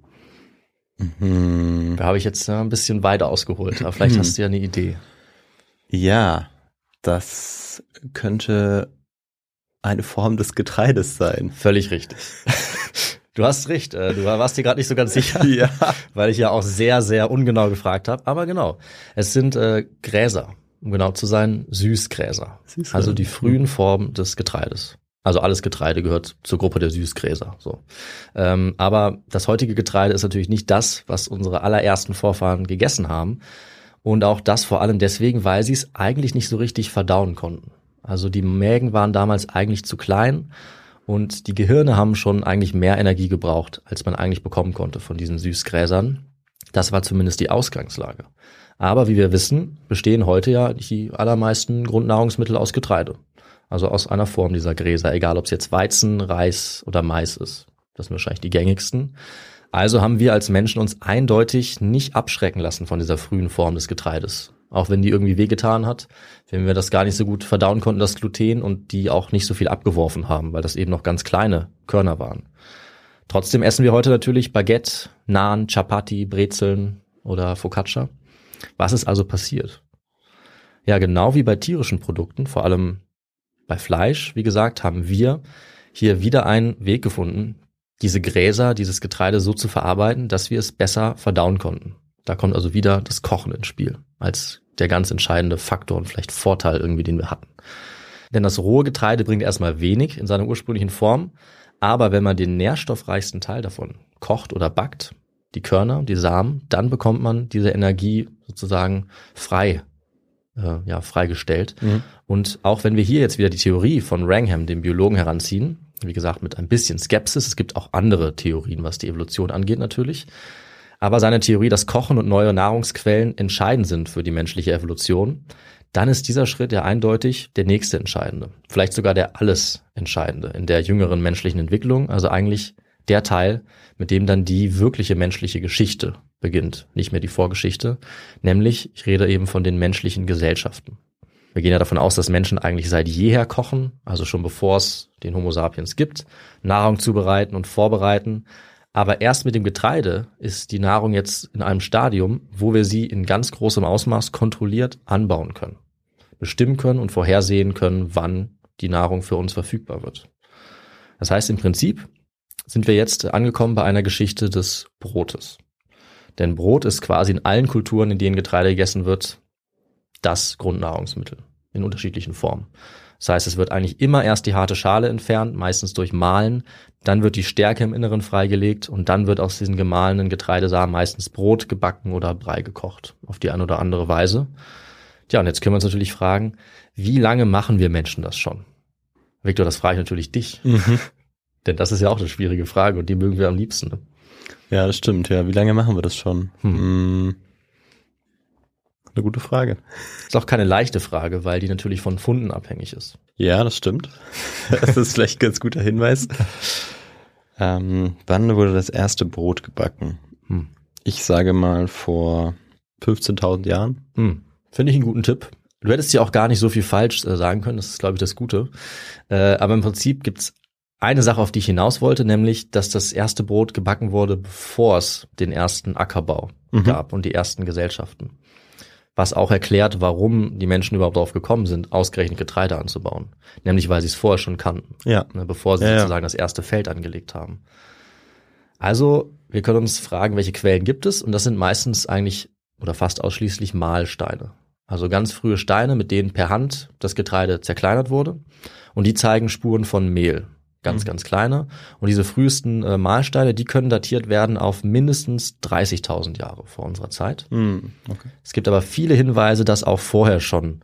Speaker 5: Da habe ich jetzt ein bisschen weiter ausgeholt, aber vielleicht hast du ja eine Idee.
Speaker 4: Ja, das könnte eine Form des Getreides sein.
Speaker 5: Völlig richtig. Du hast recht, du warst dir gerade nicht so ganz sicher,
Speaker 4: Ja.
Speaker 5: weil ich ja auch sehr, sehr ungenau gefragt habe. Aber genau, es sind Gräser, um genau zu sein, Süßgräser. Also die frühen Formen des Getreides. Also alles Getreide gehört zur Gruppe der Süßgräser. So. Aber das heutige Getreide ist natürlich nicht das, was unsere allerersten Vorfahren gegessen haben. Und auch das vor allem deswegen, weil sie es eigentlich nicht so richtig verdauen konnten. Also die Mägen waren damals eigentlich zu klein. Und die Gehirne haben schon eigentlich mehr Energie gebraucht, als man eigentlich bekommen konnte von diesen Süßgräsern. Das war zumindest die Ausgangslage. Aber wie wir wissen, bestehen heute ja die allermeisten Grundnahrungsmittel aus Getreide. Also aus einer Form dieser Gräser, egal ob es jetzt Weizen, Reis oder Mais ist. Das sind wahrscheinlich die gängigsten. Also haben wir als Menschen uns eindeutig nicht abschrecken lassen von dieser frühen Form des Getreides. Auch wenn die irgendwie wehgetan hat, wenn wir das gar nicht so gut verdauen konnten, das Gluten, und die auch nicht so viel abgeworfen haben, weil das eben noch ganz kleine Körner waren. Trotzdem essen wir heute natürlich Baguette, Naan, Chapati, Brezeln oder Focaccia. Was ist also passiert? Ja, genau wie bei tierischen Produkten, vor allem bei Fleisch, wie gesagt, haben wir hier wieder einen Weg gefunden, diese Gräser, dieses Getreide so zu verarbeiten, dass wir es besser verdauen konnten. Da kommt also wieder das Kochen ins Spiel, als der ganz entscheidende Faktor und vielleicht Vorteil irgendwie, den wir hatten. Denn das rohe Getreide bringt erstmal wenig in seiner ursprünglichen Form, aber wenn man den nährstoffreichsten Teil davon kocht oder backt, die Körner, die Samen, dann bekommt man diese Energie sozusagen freigestellt. Und auch wenn wir hier jetzt wieder die Theorie von Wrangham, dem Biologen, heranziehen, wie gesagt, mit ein bisschen Skepsis, es gibt auch andere Theorien, was die Evolution angeht natürlich, aber seine Theorie, dass Kochen und neue Nahrungsquellen entscheidend sind für die menschliche Evolution, dann ist dieser Schritt ja eindeutig der nächste entscheidende. Vielleicht sogar der alles Entscheidende in der jüngeren menschlichen Entwicklung. Also eigentlich der Teil, mit dem dann die wirkliche menschliche Geschichte beginnt. Nicht mehr die Vorgeschichte. Nämlich, ich rede eben von den menschlichen Gesellschaften. Wir gehen ja davon aus, dass Menschen eigentlich seit jeher kochen, also schon bevor es den Homo sapiens gibt, Nahrung zubereiten und vorbereiten. Aber erst mit dem Getreide ist die Nahrung jetzt in einem Stadium, wo wir sie in ganz großem Ausmaß kontrolliert anbauen können, bestimmen können und vorhersehen können, wann die Nahrung für uns verfügbar wird. Das heißt, im Prinzip sind wir jetzt angekommen bei einer Geschichte des Brotes. Denn Brot ist quasi in allen Kulturen, in denen Getreide gegessen wird, das Grundnahrungsmittel in unterschiedlichen Formen. Das heißt, es wird eigentlich immer erst die harte Schale entfernt, meistens durch Mahlen, dann wird die Stärke im Inneren freigelegt und dann wird aus diesen gemahlenen Getreidesamen meistens Brot gebacken oder Brei gekocht, auf die eine oder andere Weise. Tja, und jetzt können wir uns natürlich fragen, wie lange machen wir Menschen das schon? Victor, das frage ich natürlich dich. Denn das ist ja auch eine schwierige Frage und die mögen wir am liebsten. Ne?
Speaker 4: Ja, das stimmt. Ja, wie lange machen wir das schon? Eine gute Frage.
Speaker 5: Ist auch keine leichte Frage, weil die natürlich von Funden abhängig ist.
Speaker 4: Ja, das stimmt. Das ist vielleicht ein ganz guter Hinweis. Wann wurde das erste Brot gebacken? Ich sage mal vor 15.000 Jahren.
Speaker 5: Finde ich einen guten Tipp. Du hättest ja auch gar nicht so viel falsch sagen können, das ist, glaube ich, das Gute. Aber im Prinzip gibt's eine Sache, auf die ich hinaus wollte, nämlich, dass das erste Brot gebacken wurde, bevor es den ersten Ackerbau gab und die ersten Gesellschaften. Was auch erklärt, warum die Menschen überhaupt darauf gekommen sind, ausgerechnet Getreide anzubauen. Nämlich, weil sie es vorher schon kannten, bevor sie sozusagen das erste Feld angelegt haben. Also, wir können uns fragen, welche Quellen gibt es? Und das sind meistens eigentlich oder fast ausschließlich Mahlsteine. Also ganz frühe Steine, mit denen per Hand das Getreide zerkleinert wurde. Und die zeigen Spuren von Mehl. Ganz kleine. Und diese frühesten Mahlsteine, die können datiert werden auf mindestens 30.000 Jahre vor unserer Zeit.
Speaker 4: Okay.
Speaker 5: Es gibt aber viele Hinweise, dass auch vorher schon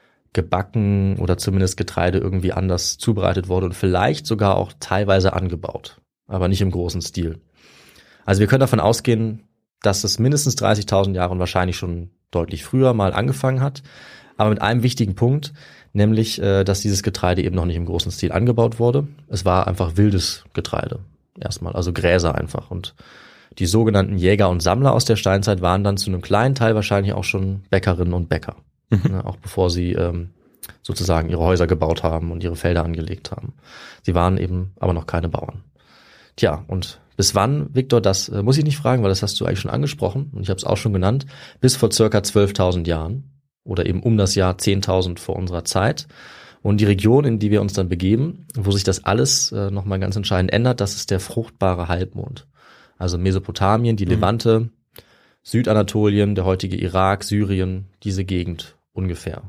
Speaker 5: gebacken oder zumindest Getreide irgendwie anders zubereitet wurde und vielleicht sogar auch teilweise angebaut, aber nicht im großen Stil. Also wir können davon ausgehen, dass es mindestens 30.000 Jahre und wahrscheinlich schon deutlich früher mal angefangen hat. Aber mit einem wichtigen Punkt, nämlich, dass dieses Getreide eben noch nicht im großen Stil angebaut wurde. Es war einfach wildes Getreide erstmal, also Gräser einfach. Und die sogenannten Jäger und Sammler aus der Steinzeit waren dann zu einem kleinen Teil wahrscheinlich auch schon Bäckerinnen und Bäcker, auch bevor sie sozusagen ihre Häuser gebaut haben und ihre Felder angelegt haben. Sie waren eben aber noch keine Bauern. Tja, und bis wann, Victor, das muss ich nicht fragen, weil das hast du eigentlich schon angesprochen und ich habe es auch schon genannt, bis vor circa 12.000 Jahren. Oder eben um das Jahr 10.000 vor unserer Zeit. Und die Region, in die wir uns dann begeben, wo sich das alles nochmal ganz entscheidend ändert, das ist der fruchtbare Halbmond. Also Mesopotamien, die Levante, Südanatolien, der heutige Irak, Syrien, diese Gegend ungefähr.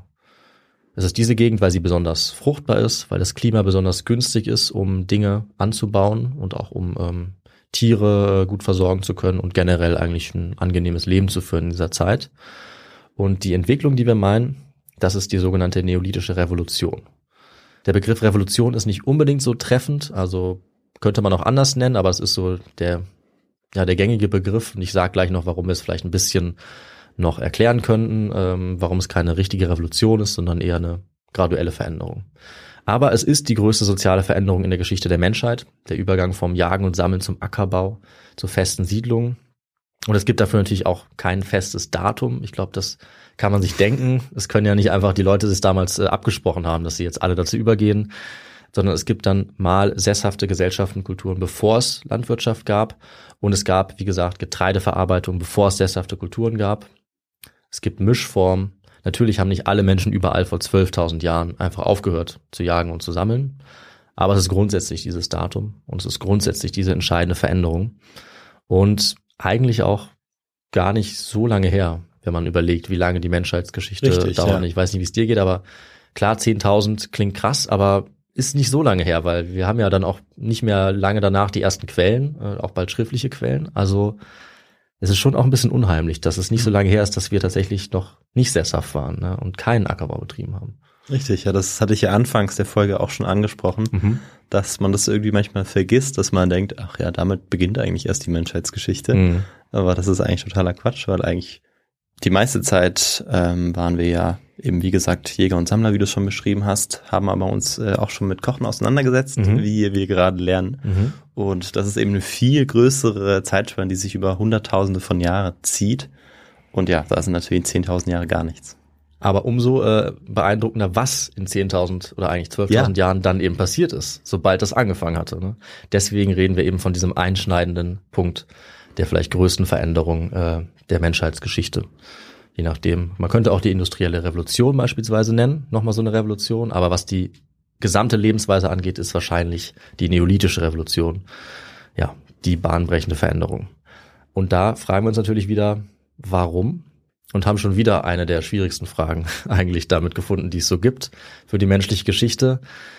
Speaker 5: Es ist diese Gegend, weil sie besonders fruchtbar ist, weil das Klima besonders günstig ist, um Dinge anzubauen und auch um Tiere gut versorgen zu können und generell eigentlich ein angenehmes Leben zu führen in dieser Zeit. Und die Entwicklung, die wir meinen, das ist die sogenannte Neolithische Revolution. Der Begriff Revolution ist nicht unbedingt so treffend, also könnte man auch anders nennen, aber es ist so der gängige Begriff. Und ich sage gleich noch, warum wir es vielleicht ein bisschen noch erklären könnten, warum es keine richtige Revolution ist, sondern eher eine graduelle Veränderung. Aber es ist die größte soziale Veränderung in der Geschichte der Menschheit, der Übergang vom Jagen und Sammeln zum Ackerbau, zu festen Siedlungen. Und es gibt dafür natürlich auch kein festes Datum. Ich glaube, das kann man sich denken. Es können ja nicht einfach die Leute sich damals abgesprochen haben, dass sie jetzt alle dazu übergehen, sondern es gibt dann mal sesshafte Gesellschaften, Kulturen, bevor es Landwirtschaft gab. Und es gab, wie gesagt, Getreideverarbeitung, bevor es sesshafte Kulturen gab. Es gibt Mischformen. Natürlich haben nicht alle Menschen überall vor 12.000 Jahren einfach aufgehört zu jagen und zu sammeln. Aber es ist grundsätzlich dieses Datum und es ist grundsätzlich diese entscheidende Veränderung. Und eigentlich auch gar nicht so lange her, wenn man überlegt, wie lange die Menschheitsgeschichte dauert. Ja. Ich weiß nicht, wie es dir geht, aber klar, 10.000 klingt krass, aber ist nicht so lange her, weil wir haben ja dann auch nicht mehr lange danach die ersten Quellen, auch bald schriftliche Quellen. Also es ist schon auch ein bisschen unheimlich, dass es nicht so lange her ist, dass wir tatsächlich noch nicht sesshaft waren, ne, und keinen Ackerbau betrieben haben.
Speaker 4: Richtig, ja, das hatte ich ja anfangs der Folge auch schon angesprochen, dass man das irgendwie manchmal vergisst, dass man denkt, ach ja, damit beginnt eigentlich erst die Menschheitsgeschichte. Aber das ist eigentlich totaler Quatsch, weil eigentlich Die meiste Zeit waren wir ja eben, wie gesagt, Jäger und Sammler, wie du es schon beschrieben hast, haben aber uns auch schon mit Kochen auseinandergesetzt, wie wir gerade lernen. Und das ist eben eine viel größere Zeitspanne, die sich über Hunderttausende von Jahren zieht. Und ja, da sind natürlich 10.000 Jahre gar nichts.
Speaker 5: Aber umso beeindruckender, was in 10.000 oder eigentlich 12.000 Jahren dann eben passiert ist, sobald das angefangen hatte. Ne? Deswegen reden wir eben von diesem einschneidenden Punkt der vielleicht größten Veränderung der Menschheitsgeschichte. Je nachdem, man könnte auch die industrielle Revolution beispielsweise nennen, nochmal so eine Revolution, aber was die gesamte Lebensweise angeht, ist wahrscheinlich die neolithische Revolution, ja, die bahnbrechende Veränderung. Und da fragen wir uns natürlich wieder, warum? Und haben schon wieder eine der schwierigsten Fragen eigentlich damit gefunden, die es so gibt für die menschliche Geschichte.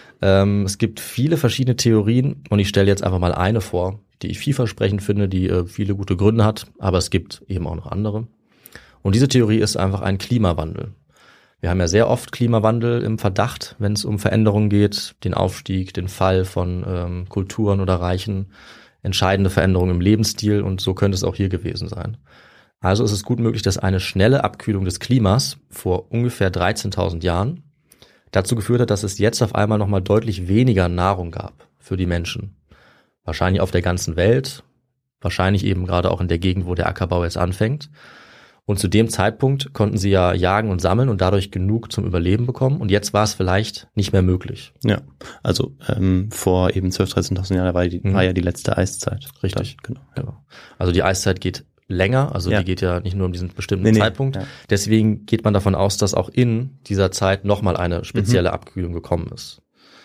Speaker 5: Es gibt viele verschiedene Theorien und ich stelle jetzt einfach mal eine vor, die ich vielversprechend finde, die viele gute Gründe hat, aber es gibt eben auch noch andere. Und diese Theorie ist einfach ein Klimawandel. Wir haben ja sehr oft Klimawandel im Verdacht, wenn es um Veränderungen geht, den Aufstieg, den Fall von Kulturen oder Reichen, entscheidende Veränderungen im Lebensstil und so könnte es auch hier gewesen sein. Also ist es gut möglich, dass eine schnelle Abkühlung des Klimas vor ungefähr 13.000 Jahren dazu geführt hat, dass es jetzt auf einmal nochmal deutlich weniger Nahrung gab für die Menschen. Wahrscheinlich auf der ganzen Welt, wahrscheinlich eben gerade auch in der Gegend, wo der Ackerbau jetzt anfängt. Und zu dem Zeitpunkt konnten sie ja jagen und sammeln und dadurch genug zum Überleben bekommen. Und jetzt war es vielleicht nicht mehr möglich.
Speaker 4: Ja, also vor eben 12.000, 13.000 Jahren war ja die letzte Eiszeit.
Speaker 5: Richtig,
Speaker 4: genau.
Speaker 5: Ja. Also die Eiszeit geht länger, also die geht ja nicht nur um diesen bestimmten Zeitpunkt. Ja. Deswegen geht man davon aus, dass auch in dieser Zeit nochmal eine spezielle Abkühlung gekommen ist.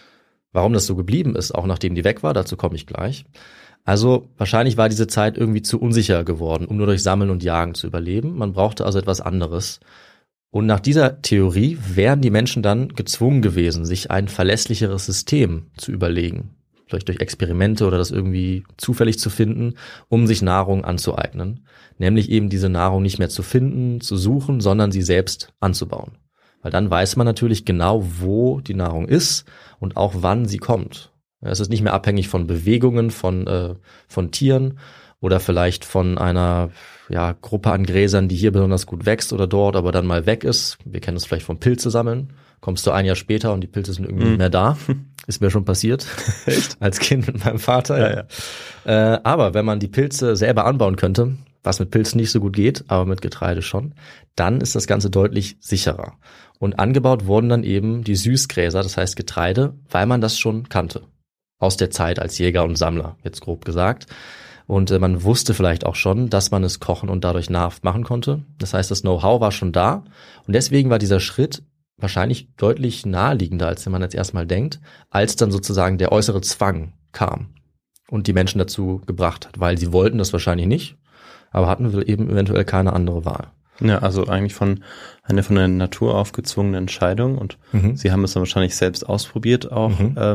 Speaker 5: Warum das so geblieben ist, auch nachdem die weg war, dazu komme ich gleich. Also wahrscheinlich war diese Zeit irgendwie zu unsicher geworden, um nur durch Sammeln und Jagen zu überleben. Man brauchte also etwas anderes. Und nach dieser Theorie wären die Menschen dann gezwungen gewesen, sich ein verlässlicheres System zu überlegen. Vielleicht durch Experimente oder das irgendwie zufällig zu finden, um sich Nahrung anzueignen. Nämlich eben diese Nahrung nicht mehr zu finden, zu suchen, sondern sie selbst anzubauen. Weil dann weiß man natürlich genau, wo die Nahrung ist und auch wann sie kommt. Es ist nicht mehr abhängig von Bewegungen von Tieren oder vielleicht von einer Gruppe an Gräsern, die hier besonders gut wächst oder dort, aber dann mal weg ist. Wir kennen es vielleicht vom Pilze sammeln. Kommst du ein Jahr später und die Pilze sind irgendwie nicht mehr da. Ist mir schon passiert. Echt? Als Kind mit meinem Vater. Ja. Aber wenn man die Pilze selber anbauen könnte, was mit Pilzen nicht so gut geht, aber mit Getreide schon, dann ist das Ganze deutlich sicherer. Und angebaut wurden dann eben die Süßgräser, das heißt Getreide, weil man das schon kannte. Aus der Zeit als Jäger und Sammler, jetzt grob gesagt. Und man wusste vielleicht auch schon, dass man es kochen und dadurch nahrhaft machen konnte. Das heißt, das Know-how war schon da. Und deswegen war dieser Schritt wahrscheinlich deutlich naheliegender, als wenn man jetzt erstmal denkt, als dann sozusagen der äußere Zwang kam und die Menschen dazu gebracht hat. Weil sie wollten das wahrscheinlich nicht, aber hatten eben eventuell keine andere Wahl.
Speaker 4: Ja, also eigentlich eine von der Natur aufgezwungene Entscheidung. Und sie haben es dann wahrscheinlich selbst ausprobiert auch,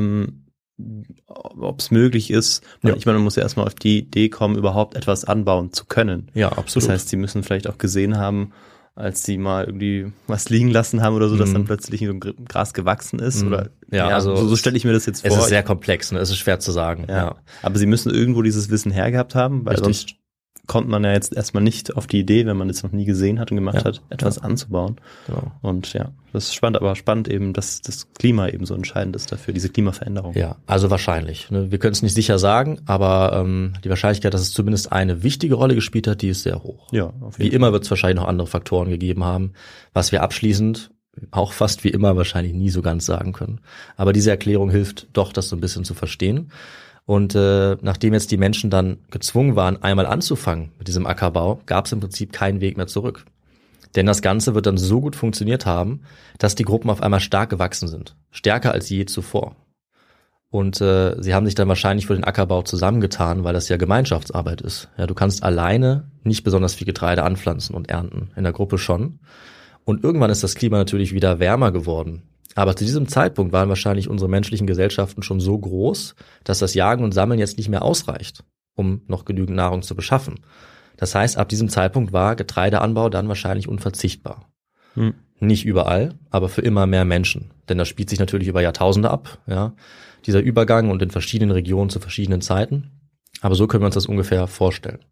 Speaker 4: ob es möglich ist. Ich meine, man muss ja erstmal auf die Idee kommen, überhaupt etwas anbauen zu können.
Speaker 5: Ja, absolut.
Speaker 4: Das heißt, sie müssen vielleicht auch gesehen haben, als sie mal irgendwie was liegen lassen haben oder so, dass dann plötzlich so ein Gras gewachsen ist. Oder
Speaker 5: also
Speaker 4: so stelle ich mir das jetzt vor.
Speaker 5: Es ist sehr komplex, ne? Es ist schwer zu sagen. Ja.
Speaker 4: Aber sie müssen irgendwo dieses Wissen hergehabt haben, weil
Speaker 5: Richtig.
Speaker 4: sonst kommt man ja jetzt erstmal nicht auf die Idee, wenn man das noch nie gesehen hat und gemacht hat, etwas anzubauen. Genau. Und ja, das ist spannend, aber spannend eben, dass das Klima eben so entscheidend ist dafür, diese Klimaveränderung.
Speaker 5: Ja, also wahrscheinlich. Ne? Wir können es nicht sicher sagen, aber die Wahrscheinlichkeit, dass es zumindest eine wichtige Rolle gespielt hat, die ist sehr hoch.
Speaker 4: Ja, auf jeden
Speaker 5: Wie immer wird es wahrscheinlich noch andere Faktoren gegeben haben, was wir abschließend auch fast wie immer wahrscheinlich nie so ganz sagen können. Aber diese Erklärung hilft doch, das so ein bisschen zu verstehen. Und nachdem jetzt die Menschen dann gezwungen waren, einmal anzufangen mit diesem Ackerbau, gab es im Prinzip keinen Weg mehr zurück. Denn das Ganze wird dann so gut funktioniert haben, dass die Gruppen auf einmal stark gewachsen sind. Stärker als je zuvor. Und sie haben sich dann wahrscheinlich für den Ackerbau zusammengetan, weil das ja Gemeinschaftsarbeit ist. Ja, du kannst alleine nicht besonders viel Getreide anpflanzen und ernten, in der Gruppe schon. Und irgendwann ist das Klima natürlich wieder wärmer geworden. Aber zu diesem Zeitpunkt waren wahrscheinlich unsere menschlichen Gesellschaften schon so groß, dass das Jagen und Sammeln jetzt nicht mehr ausreicht, um noch genügend Nahrung zu beschaffen. Das heißt, ab diesem Zeitpunkt war Getreideanbau dann wahrscheinlich unverzichtbar. Nicht überall, aber für immer mehr Menschen. Denn das spielt sich natürlich über Jahrtausende ab, ja, dieser Übergang und in verschiedenen Regionen zu verschiedenen Zeiten. Aber so können wir uns das ungefähr vorstellen.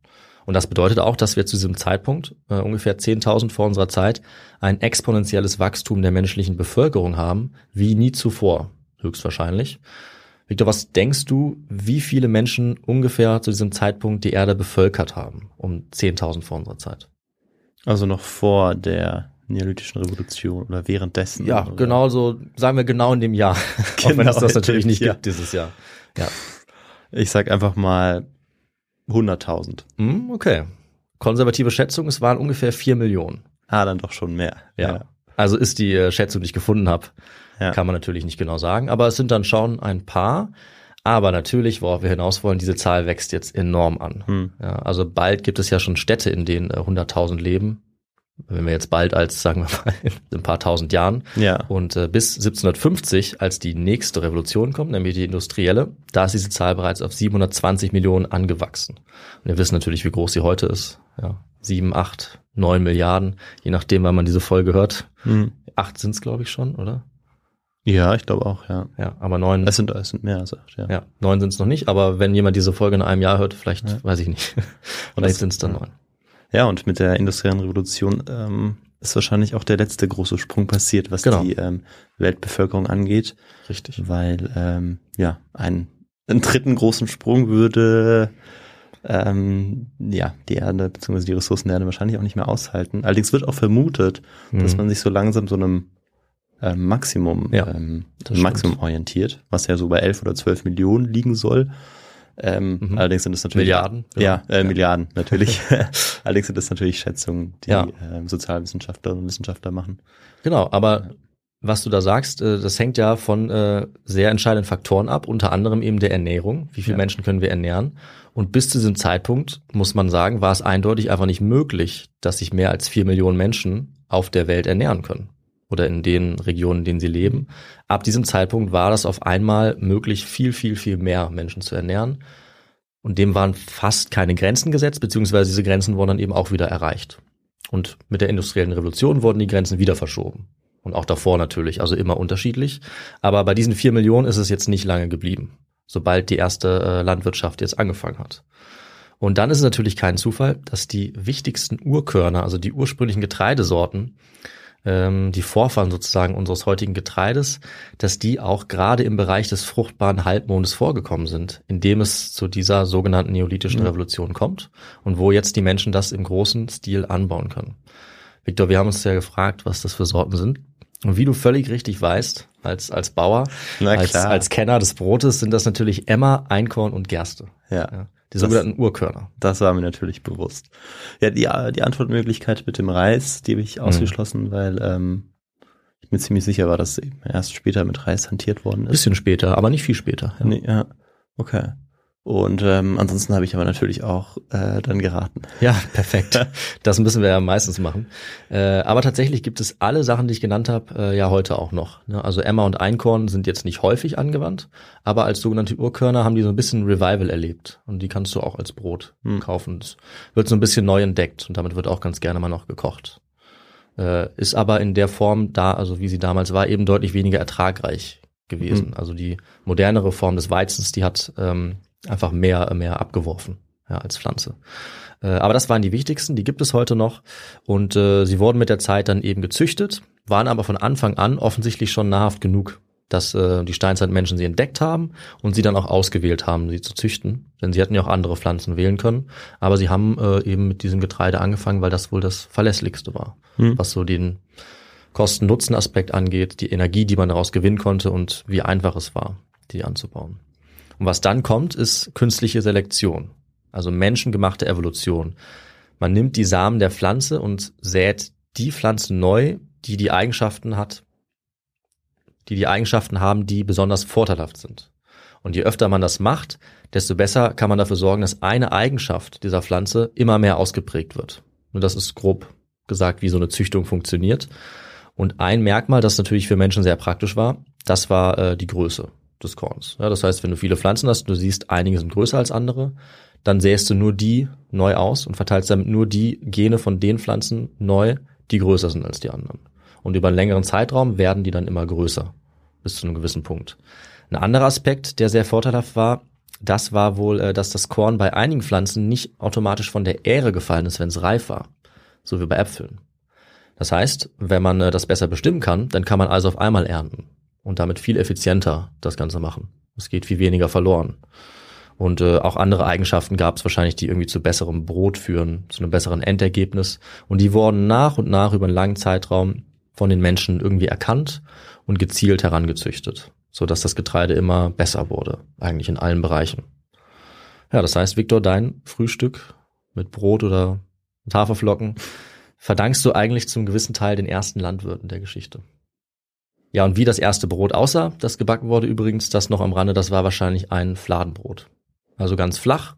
Speaker 5: Und das bedeutet auch, dass wir zu diesem Zeitpunkt, ungefähr 10.000 vor unserer Zeit, ein exponentielles Wachstum der menschlichen Bevölkerung haben, wie nie zuvor, höchstwahrscheinlich. Victor, was denkst du, wie viele Menschen ungefähr zu diesem Zeitpunkt die Erde bevölkert haben, um 10.000 vor unserer Zeit?
Speaker 4: Also noch vor der Neolithischen Revolution oder währenddessen?
Speaker 5: Ja,
Speaker 4: oder?
Speaker 5: Genau so, sagen wir genau in dem Jahr. Auch wenn es das natürlich nicht gibt dieses Jahr. Ja.
Speaker 4: Ich sag einfach mal 100.000.
Speaker 5: Okay. Konservative Schätzung, es waren ungefähr 4 Millionen.
Speaker 4: Dann doch schon mehr.
Speaker 5: Ja. Also ist die Schätzung, die ich gefunden habe, kann man natürlich nicht genau sagen, aber es sind dann schon ein paar. Aber natürlich, worauf wir hinaus wollen, diese Zahl wächst jetzt enorm an. Ja, also bald gibt es ja schon Städte, in denen 100.000 leben. Wenn wir jetzt bald als, sagen wir mal, in ein paar tausend Jahren.
Speaker 4: Ja.
Speaker 5: Und bis 1750, als die nächste Revolution kommt, nämlich die industrielle, da ist diese Zahl bereits auf 720 Millionen angewachsen. Und wir wissen natürlich, wie groß sie heute ist. Ja, 7, 8, 9 Milliarden, je nachdem, wann man diese Folge hört. 8 sind es, glaube ich, schon, oder?
Speaker 4: Ja, ich glaube auch, ja.
Speaker 5: Ja, aber 9.
Speaker 4: Es sind mehr als 8, ja.
Speaker 5: Ja, 9 sind es noch nicht, aber wenn jemand diese Folge in einem Jahr hört, vielleicht, weiß ich nicht. Vielleicht sind es dann 9.
Speaker 4: Ja, und mit der industriellen Revolution ist wahrscheinlich auch der letzte große Sprung passiert, was die Weltbevölkerung angeht.
Speaker 5: Richtig.
Speaker 4: Weil, einen dritten großen Sprung würde die Erde bzw. die Ressourcen der Erde wahrscheinlich auch nicht mehr aushalten. Allerdings wird auch vermutet, dass man sich so langsam so einem Maximum orientiert, was ja so bei 11 oder 12 Millionen liegen soll. Allerdings sind es natürlich
Speaker 5: Milliarden.
Speaker 4: Milliarden natürlich. Allerdings sind es natürlich Schätzungen, die Sozialwissenschaftler und Wissenschaftler machen.
Speaker 5: Genau, aber was du da sagst, das hängt ja von sehr entscheidenden Faktoren ab, unter anderem eben der Ernährung. Wie viele Menschen können wir ernähren? Und bis zu diesem Zeitpunkt, muss man sagen, war es eindeutig einfach nicht möglich, dass sich mehr als 4 Millionen Menschen auf der Welt ernähren können. Oder in den Regionen, in denen sie leben. Ab diesem Zeitpunkt war das auf einmal möglich, viel, viel, viel mehr Menschen zu ernähren. Und dem waren fast keine Grenzen gesetzt, beziehungsweise diese Grenzen wurden dann eben auch wieder erreicht. Und mit der industriellen Revolution wurden die Grenzen wieder verschoben. Und auch davor natürlich, also immer unterschiedlich. Aber bei diesen 4 Millionen ist es jetzt nicht lange geblieben, sobald die erste Landwirtschaft jetzt angefangen hat. Und dann ist es natürlich kein Zufall, dass die wichtigsten Urkörner, also die ursprünglichen Getreidesorten, die Vorfahren sozusagen unseres heutigen Getreides, dass die auch gerade im Bereich des fruchtbaren Halbmondes vorgekommen sind, in dem es zu dieser sogenannten neolithischen Revolution kommt und wo jetzt die Menschen das im großen Stil anbauen können. Victor, wir haben uns ja gefragt, was das für Sorten sind. Und wie du völlig richtig weißt, als Bauer, als Kenner des Brotes, sind das natürlich Emmer, Einkorn und Gerste. Ja. Die sogenannten Urkörner.
Speaker 4: Das war mir natürlich bewusst. Ja, die Antwortmöglichkeit mit dem Reis, die habe ich ausgeschlossen, weil ich mir ziemlich sicher war, dass eben erst später mit Reis hantiert worden ist.
Speaker 5: Bisschen später, aber nicht viel später.
Speaker 4: Ja. Nee, okay. Und ansonsten habe ich aber natürlich auch dann geraten.
Speaker 5: Ja, perfekt. Das müssen wir ja meistens machen. Aber tatsächlich gibt es alle Sachen, die ich genannt habe, ja heute auch noch. Ne? Also Emmer und Einkorn sind jetzt nicht häufig angewandt, aber als sogenannte Urkörner haben die so ein bisschen Revival erlebt. Und die kannst du auch als Brot kaufen. Das wird so ein bisschen neu entdeckt und damit wird auch ganz gerne mal noch gekocht. Ist aber in der Form da, also wie sie damals war, eben deutlich weniger ertragreich gewesen. Also die modernere Form des Weizens, die hat einfach mehr abgeworfen als Pflanze. Aber das waren die wichtigsten, die gibt es heute noch und sie wurden mit der Zeit dann eben gezüchtet, waren aber von Anfang an offensichtlich schon nahrhaft genug, dass die Steinzeitmenschen sie entdeckt haben und sie dann auch ausgewählt haben, sie zu züchten. Denn sie hätten ja auch andere Pflanzen wählen können, aber sie haben eben mit diesem Getreide angefangen, weil das wohl das verlässlichste war, was so den Kosten-Nutzen-Aspekt angeht, die Energie, die man daraus gewinnen konnte und wie einfach es war, die anzubauen. Und was dann kommt, ist künstliche Selektion, also menschengemachte Evolution. Man nimmt die Samen der Pflanze und sät die Pflanze neu, die Eigenschaften haben, die besonders vorteilhaft sind. Und je öfter man das macht, desto besser kann man dafür sorgen, dass eine Eigenschaft dieser Pflanze immer mehr ausgeprägt wird. Und das ist grob gesagt, wie so eine Züchtung funktioniert. Und ein Merkmal, das natürlich für Menschen sehr praktisch war, das war die Größe des Korns. Ja, das heißt, wenn du viele Pflanzen hast, du siehst, einige sind größer als andere, dann säst du nur die neu aus und verteilst damit nur die Gene von den Pflanzen neu, die größer sind als die anderen. Und über einen längeren Zeitraum werden die dann immer größer, bis zu einem gewissen Punkt. Ein anderer Aspekt, der sehr vorteilhaft war, das war wohl, dass das Korn bei einigen Pflanzen nicht automatisch von der Ähre gefallen ist, wenn es reif war. So wie bei Äpfeln. Das heißt, wenn man das besser bestimmen kann, dann kann man also auf einmal ernten und damit viel effizienter das Ganze machen. Es geht viel weniger verloren. Und auch andere Eigenschaften gab es wahrscheinlich, die irgendwie zu besserem Brot führen, zu einem besseren Endergebnis. Und die wurden nach und nach über einen langen Zeitraum von den Menschen irgendwie erkannt und gezielt herangezüchtet, sodass das Getreide immer besser wurde, eigentlich in allen Bereichen. Ja, das heißt, Viktor, dein Frühstück mit Brot oder mit Haferflocken verdankst du eigentlich zum gewissen Teil den ersten Landwirten der Geschichte. Ja, und wie das erste Brot aussah, das gebacken wurde übrigens, das noch am Rande, das war wahrscheinlich ein Fladenbrot. Also ganz flach,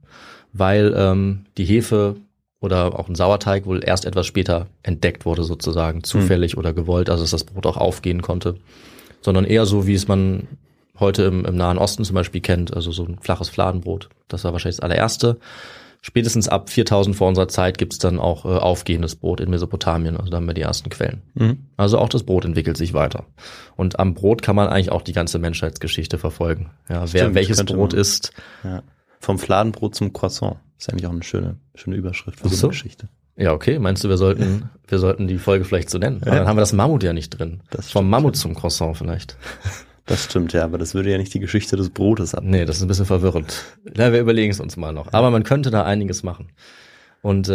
Speaker 5: weil die Hefe oder auch ein Sauerteig wohl erst etwas später entdeckt wurde sozusagen, zufällig oder gewollt, also dass das Brot auch aufgehen konnte, sondern eher so, wie es man heute im Nahen Osten zum Beispiel kennt, also so ein flaches Fladenbrot. Das war wahrscheinlich das allererste. Spätestens ab 4000 vor unserer Zeit gibt's dann auch aufgehendes Brot in Mesopotamien, also da haben wir die ersten Quellen. Also auch das Brot entwickelt sich weiter. Und am Brot kann man eigentlich auch die ganze Menschheitsgeschichte verfolgen. Ja, wer welches Brot isst.
Speaker 4: Ja. Vom Fladenbrot zum Croissant. Ist eigentlich auch eine schöne Überschrift für so eine Geschichte.
Speaker 5: Ja, okay. Meinst du, wir sollten die Folge vielleicht so nennen? Aber dann haben wir das Mammut ja nicht drin. Vom Mammut zum Croissant vielleicht.
Speaker 4: Das stimmt, ja, aber das würde ja nicht die Geschichte des Brotes abnehmen.
Speaker 5: Nee, das ist ein bisschen verwirrend. Ja, wir überlegen es uns mal noch. Aber man könnte da einiges machen. Und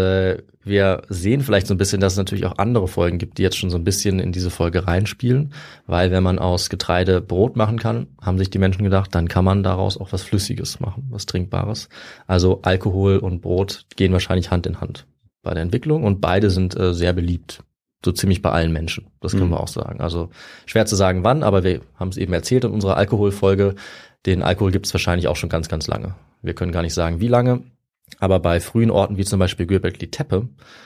Speaker 5: wir sehen vielleicht so ein bisschen, dass es natürlich auch andere Folgen gibt, die jetzt schon so ein bisschen in diese Folge reinspielen. Weil wenn man aus Getreide Brot machen kann, haben sich die Menschen gedacht, dann kann man daraus auch was Flüssiges machen, was Trinkbares. Also Alkohol und Brot gehen wahrscheinlich Hand in Hand bei der Entwicklung. Und beide sind sehr beliebt. So ziemlich bei allen Menschen, das können wir auch sagen. Also schwer zu sagen wann, aber wir haben es eben erzählt in unserer Alkoholfolge. Den Alkohol gibt es wahrscheinlich auch schon ganz, ganz lange. Wir können gar nicht sagen, wie lange. Aber bei frühen Orten wie zum Beispiel Göbekli Tepe,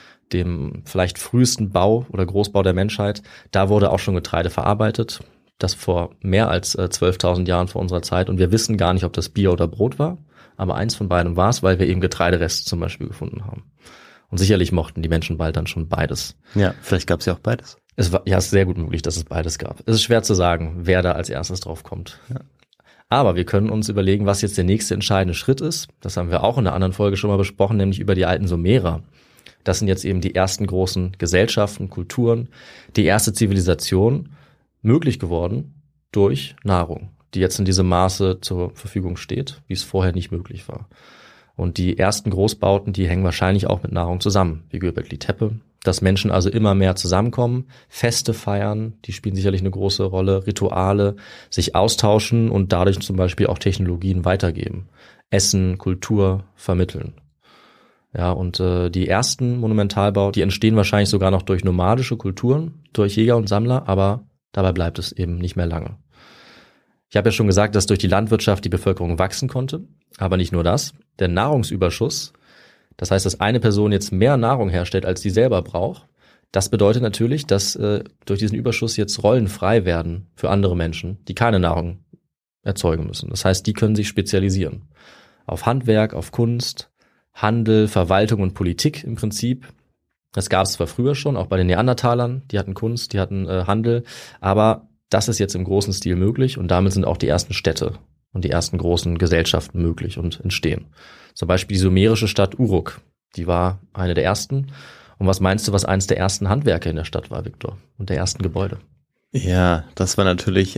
Speaker 5: dem vielleicht frühesten Bau oder Großbau der Menschheit, da wurde auch schon Getreide verarbeitet. Das vor mehr als 12.000 Jahren vor unserer Zeit. Und wir wissen gar nicht, ob das Bier oder Brot war. Aber eins von beidem war es, weil wir eben Getreidereste zum Beispiel gefunden haben. Und sicherlich mochten die Menschen bald dann schon beides.
Speaker 4: Ja, vielleicht gab es ja auch beides.
Speaker 5: Es ist sehr gut möglich, dass es beides gab. Es ist schwer zu sagen, wer da als erstes drauf kommt. Ja. Aber wir können uns überlegen, was jetzt der nächste entscheidende Schritt ist. Das haben wir auch in einer anderen Folge schon mal besprochen, nämlich über die alten Sumerer. Das sind jetzt eben die ersten großen Gesellschaften, Kulturen, die erste Zivilisation, möglich geworden durch Nahrung, die jetzt in diesem Maße zur Verfügung steht, wie es vorher nicht möglich war. Und die ersten Großbauten, die hängen wahrscheinlich auch mit Nahrung zusammen, wie Göbekli Tepe. Dass Menschen also immer mehr zusammenkommen, Feste feiern, die spielen sicherlich eine große Rolle, Rituale, sich austauschen und dadurch zum Beispiel auch Technologien weitergeben. Essen, Kultur vermitteln. Ja, und die ersten Monumentalbauten, die entstehen wahrscheinlich sogar noch durch nomadische Kulturen, durch Jäger und Sammler, aber dabei bleibt es eben nicht mehr lange. Ich habe ja schon gesagt, dass durch die Landwirtschaft die Bevölkerung wachsen konnte, aber nicht nur das. Der Nahrungsüberschuss, das heißt, dass eine Person jetzt mehr Nahrung herstellt, als sie selber braucht, das bedeutet natürlich, dass durch diesen Überschuss jetzt Rollen frei werden für andere Menschen, die keine Nahrung erzeugen müssen. Das heißt, die können sich spezialisieren. Auf Handwerk, auf Kunst, Handel, Verwaltung und Politik im Prinzip. Das gab es zwar früher schon, auch bei den Neandertalern, die hatten Kunst, die hatten Handel, aber das ist jetzt im großen Stil möglich und damit sind auch die ersten Städte und die ersten großen Gesellschaften möglich und entstehen. Zum Beispiel die sumerische Stadt Uruk, die war eine der ersten. Und was meinst du, was eines der ersten Handwerker in der Stadt war, Viktor? Und der ersten Gebäude?
Speaker 4: Ja, das war natürlich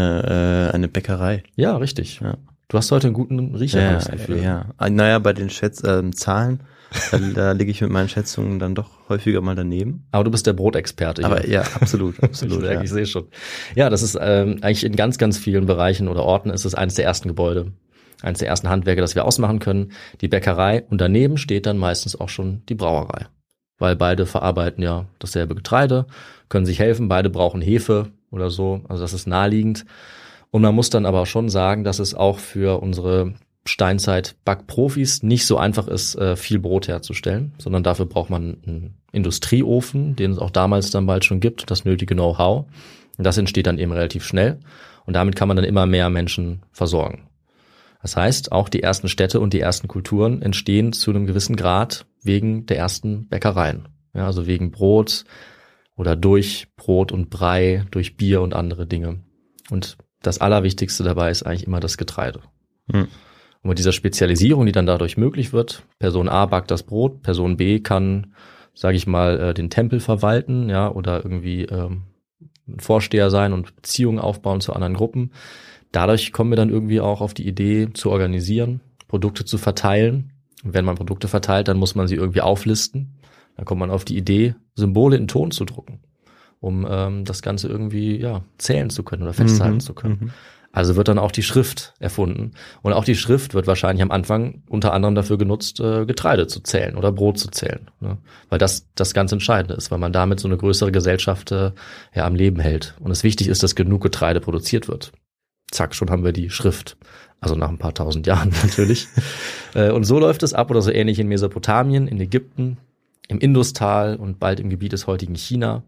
Speaker 4: eine Bäckerei.
Speaker 5: Ja, richtig. Ja. Du hast heute einen guten Riecher, habe ich das Gefühl.
Speaker 4: Ja. Naja, bei den Zahlen, da liege ich mit meinen Schätzungen dann doch häufiger mal daneben.
Speaker 5: Aber du bist der Brotexperte.
Speaker 4: Aber ja, absolut, absolut.
Speaker 5: Ich sehe schon. Ja, das ist eigentlich in ganz, ganz vielen Bereichen oder Orten ist es eines der ersten Gebäude, eines der ersten Handwerke, das wir ausmachen können. Die Bäckerei und daneben steht dann meistens auch schon die Brauerei. Weil beide verarbeiten ja dasselbe Getreide, können sich helfen, beide brauchen Hefe oder so, also das ist naheliegend. Und man muss dann aber schon sagen, dass es auch für unsere Steinzeit-Backprofis nicht so einfach ist, viel Brot herzustellen, sondern dafür braucht man einen Industrieofen, den es auch damals dann bald schon gibt, das nötige Know-how. Und das entsteht dann eben relativ schnell und damit kann man dann immer mehr Menschen versorgen. Das heißt, auch die ersten Städte und die ersten Kulturen entstehen zu einem gewissen Grad wegen der ersten Bäckereien. Ja, also wegen Brot oder durch Brot und Brei, durch Bier und andere Dinge. Und das Allerwichtigste dabei ist eigentlich immer das Getreide. Und mit dieser Spezialisierung, die dann dadurch möglich wird, Person A backt das Brot, Person B kann, sage ich mal, den Tempel verwalten, ja, oder irgendwie ein Vorsteher sein und Beziehungen aufbauen zu anderen Gruppen. Dadurch kommen wir dann irgendwie auch auf die Idee zu organisieren, Produkte zu verteilen. Und wenn man Produkte verteilt, dann muss man sie irgendwie auflisten. Dann kommt man auf die Idee, Symbole in Ton zu drucken, um das Ganze irgendwie zählen zu können oder festhalten zu können. Also wird dann auch die Schrift erfunden. Und auch die Schrift wird wahrscheinlich am Anfang unter anderem dafür genutzt, Getreide zu zählen oder Brot zu zählen. Ne? Weil das ganz Entscheidende ist, weil man damit so eine größere Gesellschaft am Leben hält. Und es wichtig ist, dass genug Getreide produziert wird. Zack, schon haben wir die Schrift. Also nach ein paar tausend Jahren natürlich. Und so läuft es ab oder so ähnlich in Mesopotamien, in Ägypten, im Industal und bald im Gebiet des heutigen China.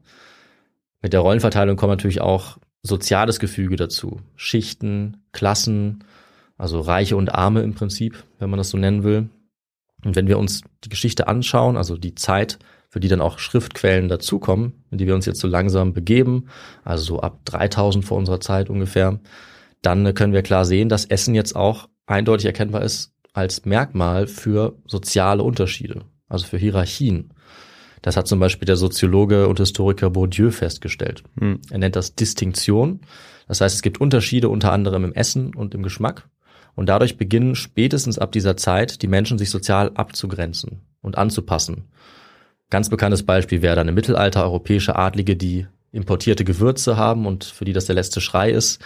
Speaker 5: Mit der Rollenverteilung kommt natürlich auch soziales Gefüge dazu. Schichten, Klassen, also Reiche und Arme im Prinzip, wenn man das so nennen will. Und wenn wir uns die Geschichte anschauen, also die Zeit, für die dann auch Schriftquellen dazukommen, in die wir uns jetzt so langsam begeben, also so ab 3000 vor unserer Zeit ungefähr, dann können wir klar sehen, dass Essen jetzt auch eindeutig erkennbar ist als Merkmal für soziale Unterschiede, also für Hierarchien. Das hat zum Beispiel der Soziologe und Historiker Bourdieu festgestellt. Er nennt das Distinktion. Das heißt, es gibt Unterschiede unter anderem im Essen und im Geschmack. Und dadurch beginnen spätestens ab dieser Zeit die Menschen sich sozial abzugrenzen und anzupassen. Ganz bekanntes Beispiel wäre dann im Mittelalter europäische Adlige, die importierte Gewürze haben und für die das der letzte Schrei ist.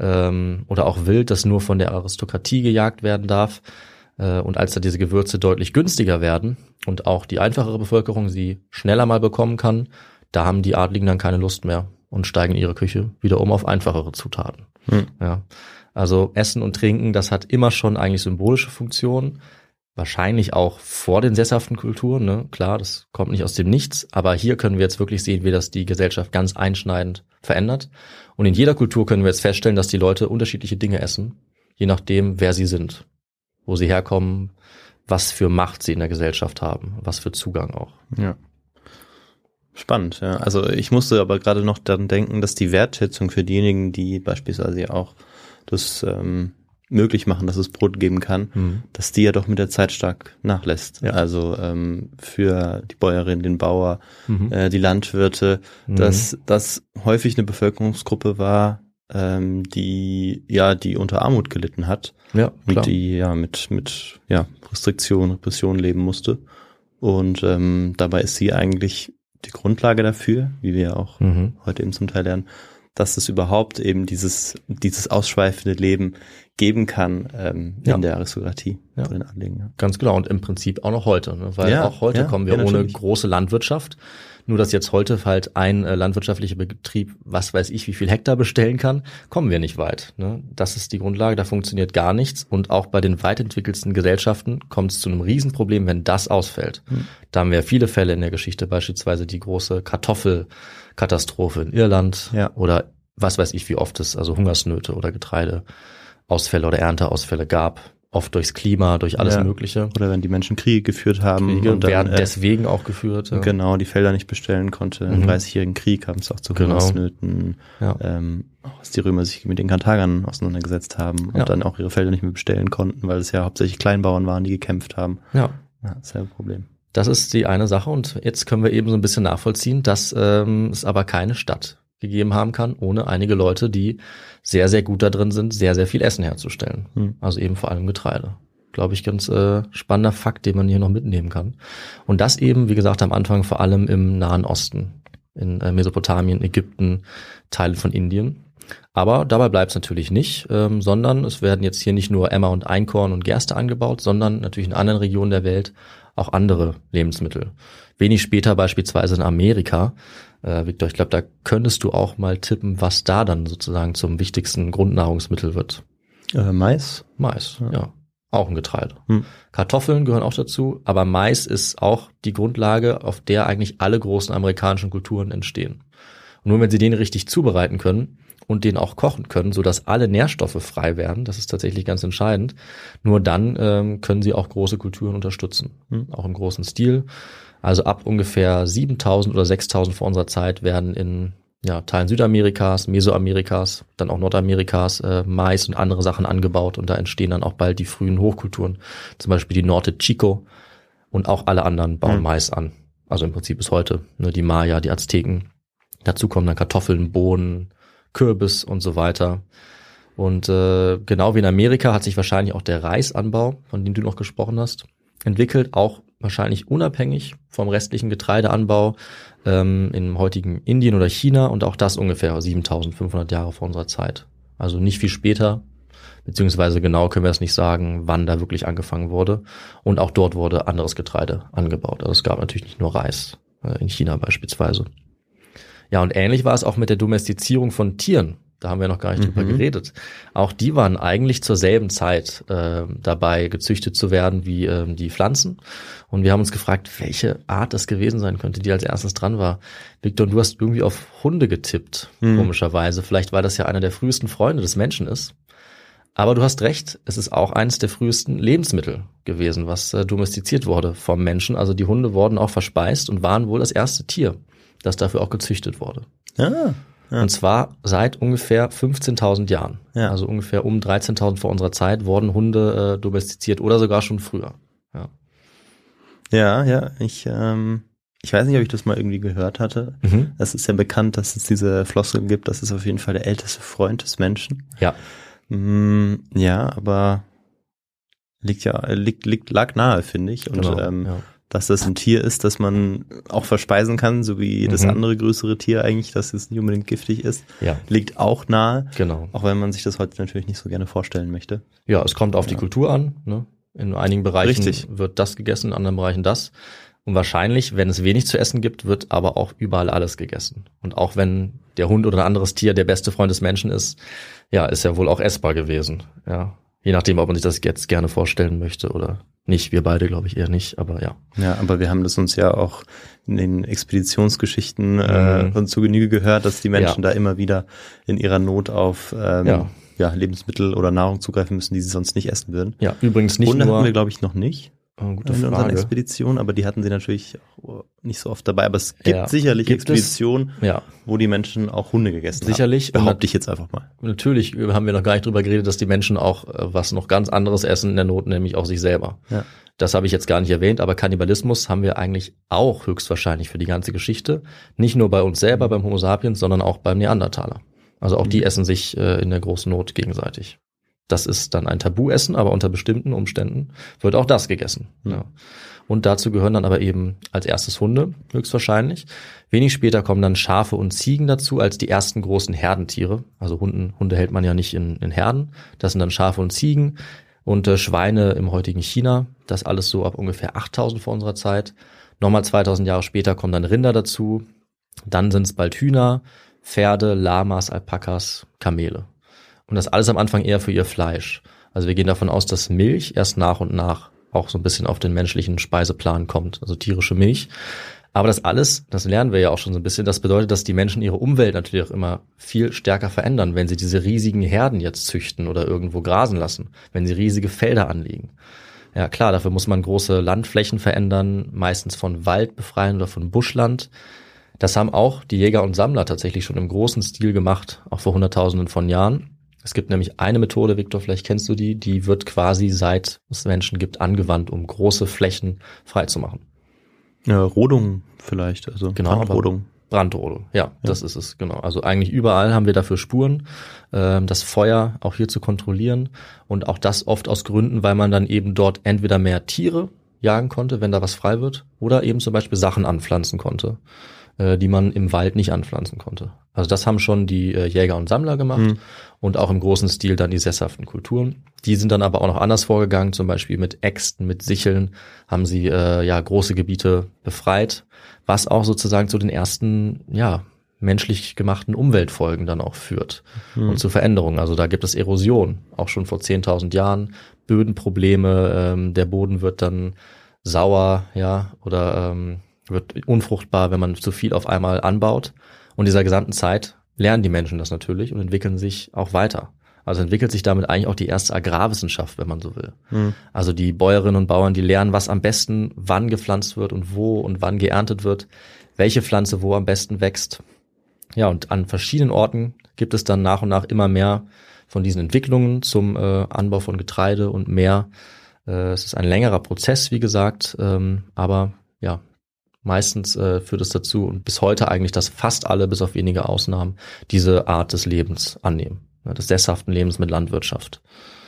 Speaker 5: Oder auch Wild, das nur von der Aristokratie gejagt werden darf. Und als da diese Gewürze deutlich günstiger werden und auch die einfachere Bevölkerung sie schneller mal bekommen kann, da haben die Adligen dann keine Lust mehr und steigen in ihre Küche wieder um auf einfachere Zutaten. Ja. Also Essen und Trinken, das hat immer schon eigentlich symbolische Funktionen, wahrscheinlich auch vor den sesshaften Kulturen, ne? Klar, das kommt nicht aus dem Nichts, aber hier können wir jetzt wirklich sehen, wie das die Gesellschaft ganz einschneidend verändert. Und in jeder Kultur können wir jetzt feststellen, dass die Leute unterschiedliche Dinge essen, je nachdem, wer sie sind, wo sie herkommen, was für Macht sie in der Gesellschaft haben, was für Zugang auch.
Speaker 4: Ja. Spannend, ja. Also ich musste aber gerade noch daran denken, dass die Wertschätzung für diejenigen, die beispielsweise auch das möglich machen, dass es Brot geben kann, dass die ja doch mit der Zeit stark nachlässt. Ja. Also für die Bäuerin, den Bauer, die Landwirte, dass das häufig eine Bevölkerungsgruppe war, die unter Armut gelitten hat, und die mit Restriktionen, Repression leben musste. Und dabei ist sie eigentlich die Grundlage dafür, wie wir auch heute eben zum Teil lernen, dass es überhaupt eben dieses ausschweifende Leben geben kann in der Aristokratie, bei den Adligen. Ja.
Speaker 5: Ganz genau, und im Prinzip auch noch heute, ne? Weil auch heute kommen wir ohne große Landwirtschaft. Nur dass jetzt heute halt ein landwirtschaftlicher Betrieb, was weiß ich, wie viel Hektar bestellen kann, kommen wir nicht weit. Ne? Das ist die Grundlage, da funktioniert gar nichts. Und auch bei den weit entwickelsten Gesellschaften kommt es zu einem Riesenproblem, wenn das ausfällt. Da haben wir viele Fälle in der Geschichte, beispielsweise die große Kartoffelkatastrophe in Irland oder was weiß ich, wie oft es also Hungersnöte oder Getreideausfälle oder Ernteausfälle gab. Oft durchs Klima, durch alles Mögliche.
Speaker 4: Oder wenn die Menschen Kriege geführt haben.
Speaker 5: Kriege und dann, werden deswegen auch geführt. Ja.
Speaker 4: Genau, die Felder nicht bestellen konnte. Im 30-jährigen Krieg haben es auch zu Hungersnöten, als die Römer sich mit den Karthagern auseinandergesetzt haben und dann auch ihre Felder nicht mehr bestellen konnten, weil es ja hauptsächlich Kleinbauern waren, die gekämpft haben. Ja, das ist ja ein Problem.
Speaker 5: Das ist die eine Sache und jetzt können wir eben so ein bisschen nachvollziehen, dass es aber keine Stadt gegeben haben kann, ohne einige Leute, die sehr, sehr gut da drin sind, sehr, sehr viel Essen herzustellen. Also eben vor allem Getreide. Glaube ich, ganz spannender Fakt, den man hier noch mitnehmen kann. Und das eben, wie gesagt, am Anfang vor allem im Nahen Osten, in Mesopotamien, Ägypten, Teilen von Indien. Aber dabei bleibt es natürlich nicht, sondern es werden jetzt hier nicht nur Emmer und Einkorn und Gerste angebaut, sondern natürlich in anderen Regionen der Welt auch andere Lebensmittel. Wenig später beispielsweise in Amerika. Victor, ich glaube, da könntest du auch mal tippen, was da dann sozusagen zum wichtigsten Grundnahrungsmittel wird.
Speaker 4: Mais?
Speaker 5: Mais, ja. Auch ein Getreide. Kartoffeln gehören auch dazu, aber Mais ist auch die Grundlage, auf der eigentlich alle großen amerikanischen Kulturen entstehen. Und nur wenn sie den richtig zubereiten können und den auch kochen können, sodass alle Nährstoffe frei werden, das ist tatsächlich ganz entscheidend, nur dann können sie auch große Kulturen unterstützen, auch im großen Stil. Also ab ungefähr 7.000 oder 6.000 vor unserer Zeit werden in Teilen Südamerikas, Mesoamerikas, dann auch Nordamerikas Mais und andere Sachen angebaut und da entstehen dann auch bald die frühen Hochkulturen, zum Beispiel die Norte Chico und auch alle anderen bauen Mais an. Also im Prinzip bis heute, ne, die Maya, die Azteken. Dazu kommen dann Kartoffeln, Bohnen, Kürbis und so weiter. Und genau wie in Amerika hat sich wahrscheinlich auch der Reisanbau, von dem du noch gesprochen hast, entwickelt, auch wahrscheinlich unabhängig vom restlichen Getreideanbau im heutigen Indien oder China und auch das ungefähr 7500 Jahre vor unserer Zeit. Also nicht viel später, beziehungsweise genau können wir es nicht sagen, wann da wirklich angefangen wurde. Und auch dort wurde anderes Getreide angebaut. Also es gab natürlich nicht nur Reis, in China beispielsweise. Ja, und ähnlich war es auch mit der Domestizierung von Tieren. Da haben wir noch gar nicht drüber geredet. Auch die waren eigentlich zur selben Zeit dabei, gezüchtet zu werden wie die Pflanzen. Und wir haben uns gefragt, welche Art das gewesen sein könnte, die als erstes dran war. Victor, du hast irgendwie auf Hunde getippt, komischerweise. Vielleicht, weil das ja einer der frühesten Freunde des Menschen ist. Aber du hast recht, es ist auch eines der frühesten Lebensmittel gewesen, was domestiziert wurde vom Menschen. Also die Hunde wurden auch verspeist und waren wohl das erste Tier, das dafür auch gezüchtet wurde.
Speaker 4: Ja.
Speaker 5: Und zwar seit ungefähr 15.000 Jahren. Ja. Also ungefähr um 13.000 vor unserer Zeit wurden Hunde domestiziert oder sogar schon früher.
Speaker 4: Ja. Ich weiß nicht, ob ich das mal irgendwie gehört hatte. Es ist ja bekannt, dass es diese Floskel gibt, das ist auf jeden Fall der älteste Freund des Menschen.
Speaker 5: Ja.
Speaker 4: Ja, aber lag nahe, finde ich. Und
Speaker 5: genau,
Speaker 4: dass das ein Tier ist, das man auch verspeisen kann, so wie das andere größere Tier eigentlich, dass es nicht unbedingt giftig ist, liegt auch nahe.
Speaker 5: Genau.
Speaker 4: Auch wenn man sich das heute natürlich nicht so gerne vorstellen möchte.
Speaker 5: Ja, es kommt auf die Kultur an. Ne? In einigen Bereichen wird das gegessen, in anderen Bereichen das. Und wahrscheinlich, wenn es wenig zu essen gibt, wird aber auch überall alles gegessen. Und auch wenn der Hund oder ein anderes Tier der beste Freund des Menschen ist, ist er wohl auch essbar gewesen. Ja, je nachdem, ob man sich das jetzt gerne vorstellen möchte oder nicht. Wir beide, glaube ich, eher nicht, aber ja. Ja,
Speaker 4: aber wir haben das uns ja auch in den Expeditionsgeschichten zu Genüge gehört, dass die Menschen da immer wieder in ihrer Not auf Lebensmittel oder Nahrung zugreifen müssen, die sie sonst nicht essen würden.
Speaker 5: Ja, übrigens nicht
Speaker 4: Hunde
Speaker 5: nur.
Speaker 4: Hatten wir, glaube ich, noch nicht.
Speaker 5: Gute
Speaker 4: in unseren
Speaker 5: Frage.
Speaker 4: Expeditionen, aber die hatten sie natürlich auch nicht so oft dabei. Aber es gibt sicherlich Expeditionen, wo die Menschen auch Hunde gegessen
Speaker 5: sicherlich
Speaker 4: haben. Behaupte ich jetzt einfach mal.
Speaker 5: Natürlich haben wir noch gar nicht drüber geredet, dass die Menschen auch was noch ganz anderes essen in der Not, nämlich auch sich selber. Ja. Das habe ich jetzt gar nicht erwähnt, aber Kannibalismus haben wir eigentlich auch höchstwahrscheinlich für die ganze Geschichte. Nicht nur bei uns selber, beim Homo sapiens, sondern auch beim Neandertaler. Also auch die essen sich in der großen Not gegenseitig. Das ist dann ein Tabuessen, aber unter bestimmten Umständen wird auch das gegessen. Ja. Und dazu gehören dann aber eben als erstes Hunde, höchstwahrscheinlich. Wenig später kommen dann Schafe und Ziegen dazu als die ersten großen Herdentiere. Also Hunde hält man ja nicht in Herden. Das sind dann Schafe und Ziegen und Schweine im heutigen China. Das alles so ab ungefähr 8.000 vor unserer Zeit. Nochmal 2.000 Jahre später kommen dann Rinder dazu. Dann sind es bald Hühner, Pferde, Lamas, Alpakas, Kamele. Und das alles am Anfang eher für ihr Fleisch. Also wir gehen davon aus, dass Milch erst nach und nach auch so ein bisschen auf den menschlichen Speiseplan kommt, also tierische Milch. Aber das alles, das lernen wir ja auch schon so ein bisschen, das bedeutet, dass die Menschen ihre Umwelt natürlich auch immer viel stärker verändern, wenn sie diese riesigen Herden jetzt züchten oder irgendwo grasen lassen, wenn sie riesige Felder anlegen. Ja klar, dafür muss man große Landflächen verändern, meistens von Wald befreien oder von Buschland. Das haben auch die Jäger und Sammler tatsächlich schon im großen Stil gemacht, auch vor Hunderttausenden von Jahren. Es gibt nämlich eine Methode, Victor, vielleicht kennst du die wird quasi seit es Menschen gibt angewandt, um große Flächen freizumachen.
Speaker 4: Ja, Rodung vielleicht, also
Speaker 5: genau,
Speaker 4: Brandrodung.
Speaker 5: Brandrodung, ja, das ist es, genau. Also eigentlich überall haben wir dafür Spuren, das Feuer auch hier zu kontrollieren und auch das oft aus Gründen, weil man dann eben dort entweder mehr Tiere jagen konnte, wenn da was frei wird, oder eben zum Beispiel Sachen anpflanzen konnte, die man im Wald nicht anpflanzen konnte. Also das haben schon die Jäger und Sammler gemacht und auch im großen Stil dann die sesshaften Kulturen. Die sind dann aber auch noch anders vorgegangen, zum Beispiel mit Äxten, mit Sicheln haben sie große Gebiete befreit, was auch sozusagen zu den ersten menschlich gemachten Umweltfolgen dann auch führt und zu Veränderungen. Also da gibt es Erosion, auch schon vor 10.000 Jahren, Bödenprobleme, der Boden wird dann sauer, oder wird unfruchtbar, wenn man zu viel auf einmal anbaut. Und in dieser gesamten Zeit lernen die Menschen das natürlich und entwickeln sich auch weiter. Also entwickelt sich damit eigentlich auch die erste Agrarwissenschaft, wenn man so will. Also die Bäuerinnen und Bauern, die lernen, was am besten wann gepflanzt wird und wo und wann geerntet wird, welche Pflanze wo am besten wächst. Ja, und an verschiedenen Orten gibt es dann nach und nach immer mehr von diesen Entwicklungen zum Anbau von Getreide und mehr. Es ist ein längerer Prozess, wie gesagt, aber ja, meistens führt es dazu und bis heute eigentlich, dass fast alle, bis auf wenige Ausnahmen, diese Art des Lebens annehmen, des sesshaften Lebens mit Landwirtschaft.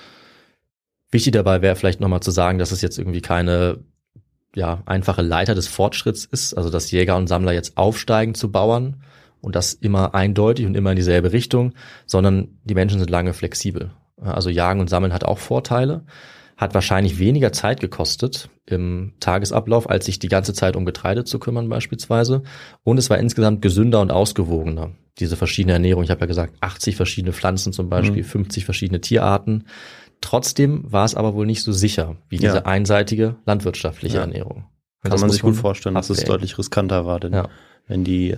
Speaker 5: Wichtig dabei wäre vielleicht nochmal zu sagen, dass es jetzt irgendwie keine einfache Leiter des Fortschritts ist, also dass Jäger und Sammler jetzt aufsteigen zu Bauern und das immer eindeutig und immer in dieselbe Richtung, sondern die Menschen sind lange flexibel. Also Jagen und Sammeln hat auch Vorteile, hat wahrscheinlich weniger Zeit gekostet im Tagesablauf, als sich die ganze Zeit um Getreide zu kümmern beispielsweise. Und es war insgesamt gesünder und ausgewogener, diese verschiedene Ernährung. Ich habe ja gesagt, 80 verschiedene Pflanzen zum Beispiel, 50 verschiedene Tierarten. Trotzdem war es aber wohl nicht so sicher wie diese einseitige landwirtschaftliche Ernährung.
Speaker 4: Kann man sich gut vorstellen, dass es deutlich riskanter war, denn wenn die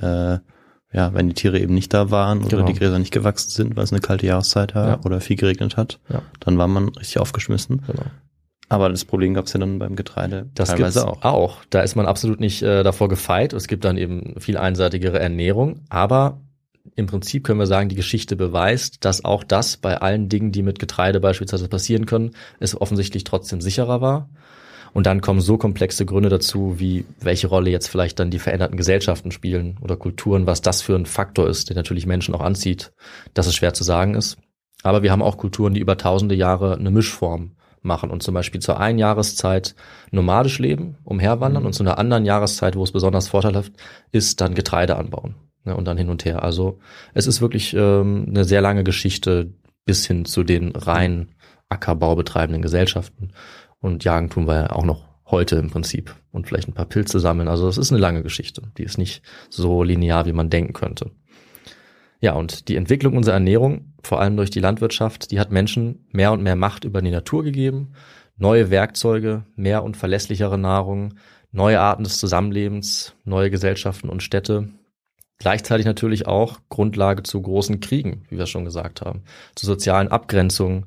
Speaker 4: Tiere eben nicht da waren oder die Gräser nicht gewachsen sind, weil es eine kalte Jahreszeit war oder viel geregnet hat, dann war man richtig aufgeschmissen. Genau. Aber das Problem gab es ja dann beim Getreide teilweise
Speaker 5: auch. Da ist man absolut nicht davor gefeit. Es gibt dann eben viel einseitigere Ernährung, aber im Prinzip können wir sagen, die Geschichte beweist, dass auch das bei allen Dingen, die mit Getreide beispielsweise passieren können, es offensichtlich trotzdem sicherer war. Und dann kommen so komplexe Gründe dazu, wie welche Rolle jetzt vielleicht dann die veränderten Gesellschaften spielen oder Kulturen, was das für ein Faktor ist, der natürlich Menschen auch anzieht, dass es schwer zu sagen ist. Aber wir haben auch Kulturen, die über tausende Jahre eine Mischform machen und zum Beispiel zur einen Jahreszeit nomadisch leben, umherwandern und zu einer anderen Jahreszeit, wo es besonders vorteilhaft ist, dann Getreide anbauen. Und dann hin und her. Also es ist wirklich eine sehr lange Geschichte bis hin zu den rein Ackerbau betreibenden Gesellschaften. Und Jagen tun wir ja auch noch heute im Prinzip und vielleicht ein paar Pilze sammeln. Also es ist eine lange Geschichte. Die ist nicht so linear, wie man denken könnte. Ja, und die Entwicklung unserer Ernährung, vor allem durch die Landwirtschaft, die hat Menschen mehr und mehr Macht über die Natur gegeben. Neue Werkzeuge, mehr und verlässlichere Nahrung, neue Arten des Zusammenlebens, neue Gesellschaften und Städte. Gleichzeitig natürlich auch Grundlage zu großen Kriegen, wie wir schon gesagt haben, zu sozialen Abgrenzungen.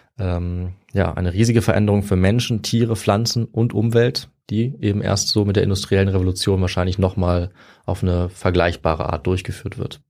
Speaker 5: Eine riesige Veränderung für Menschen, Tiere, Pflanzen und Umwelt, die eben erst so mit der industriellen Revolution wahrscheinlich nochmal auf eine vergleichbare Art durchgeführt wird.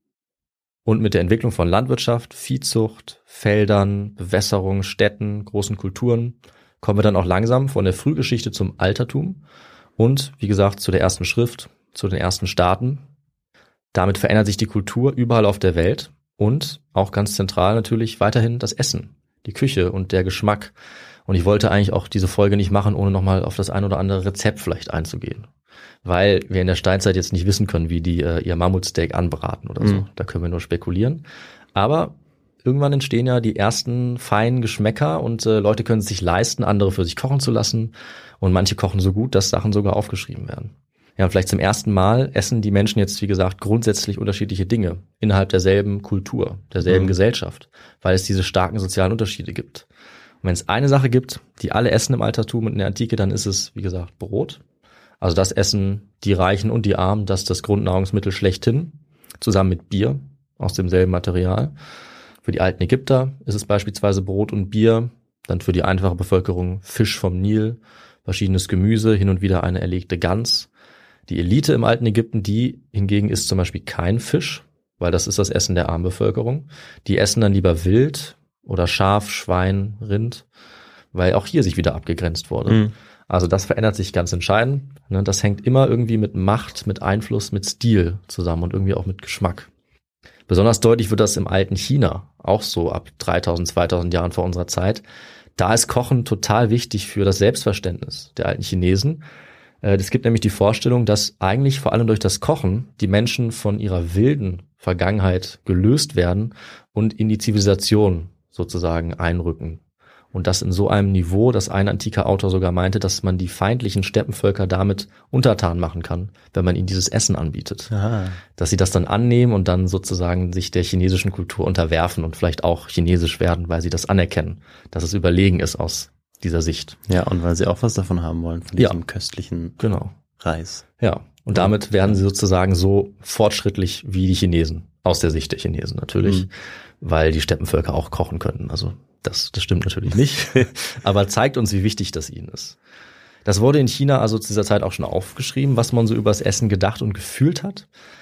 Speaker 5: Und mit der Entwicklung von Landwirtschaft, Viehzucht, Feldern, Bewässerung, Städten, großen Kulturen kommen wir dann auch langsam von der Frühgeschichte zum Altertum und, wie gesagt, zu der ersten Schrift, zu den ersten Staaten. Damit verändert sich die Kultur überall auf der Welt und auch ganz zentral natürlich weiterhin das Essen, die Küche und der Geschmack. Und ich wollte eigentlich auch diese Folge nicht machen, ohne nochmal auf das ein oder andere Rezept vielleicht einzugehen. Weil wir in der Steinzeit jetzt nicht wissen können, wie die ihr Mammutsteak anbraten oder so. Da können wir nur spekulieren. Aber irgendwann entstehen ja die ersten feinen Geschmäcker und Leute können es sich leisten, andere für sich kochen zu lassen. Und manche kochen so gut, dass Sachen sogar aufgeschrieben werden. Ja, und vielleicht zum ersten Mal essen die Menschen jetzt, wie gesagt, grundsätzlich unterschiedliche Dinge innerhalb derselben Kultur, derselben Gesellschaft, weil es diese starken sozialen Unterschiede gibt. Und wenn es eine Sache gibt, die alle essen im Altertum und in der Antike, dann ist es, wie gesagt, Brot. Also das essen die Reichen und die Armen, das ist das Grundnahrungsmittel schlechthin, zusammen mit Bier aus demselben Material. Für die alten Ägypter ist es beispielsweise Brot und Bier, dann für die einfache Bevölkerung Fisch vom Nil, verschiedenes Gemüse, hin und wieder eine erlegte Gans. Die Elite im alten Ägypten, die hingegen isst zum Beispiel kein Fisch, weil das ist das Essen der armen Bevölkerung. Die essen dann lieber Wild oder Schaf, Schwein, Rind, weil auch hier sich wieder abgegrenzt wurde. Also das verändert sich ganz entscheidend. Das hängt immer irgendwie mit Macht, mit Einfluss, mit Stil zusammen und irgendwie auch mit Geschmack. Besonders deutlich wird das im alten China, auch so ab 3000, 2000 Jahren vor unserer Zeit. Da ist Kochen total wichtig für das Selbstverständnis der alten Chinesen. Es gibt nämlich die Vorstellung, dass eigentlich vor allem durch das Kochen die Menschen von ihrer wilden Vergangenheit gelöst werden und in die Zivilisation sozusagen einrücken. Und das in so einem Niveau, dass ein antiker Autor sogar meinte, dass man die feindlichen Steppenvölker damit untertan machen kann, wenn man ihnen dieses Essen anbietet. Aha. Dass sie das dann annehmen und dann sozusagen sich der chinesischen Kultur unterwerfen und vielleicht auch chinesisch werden, weil sie das anerkennen, dass es überlegen ist aus dieser Sicht.
Speaker 4: Ja, und weil sie auch was davon haben wollen, von diesem köstlichen Reis.
Speaker 5: Ja, und damit werden sie sozusagen so fortschrittlich wie die Chinesen, aus der Sicht der Chinesen natürlich, weil die Steppenvölker auch kochen können. Also das stimmt natürlich nicht, aber zeigt uns, wie wichtig das ihnen ist. Das wurde in China also zu dieser Zeit auch schon aufgeschrieben, was man so über das Essen gedacht und gefühlt hat.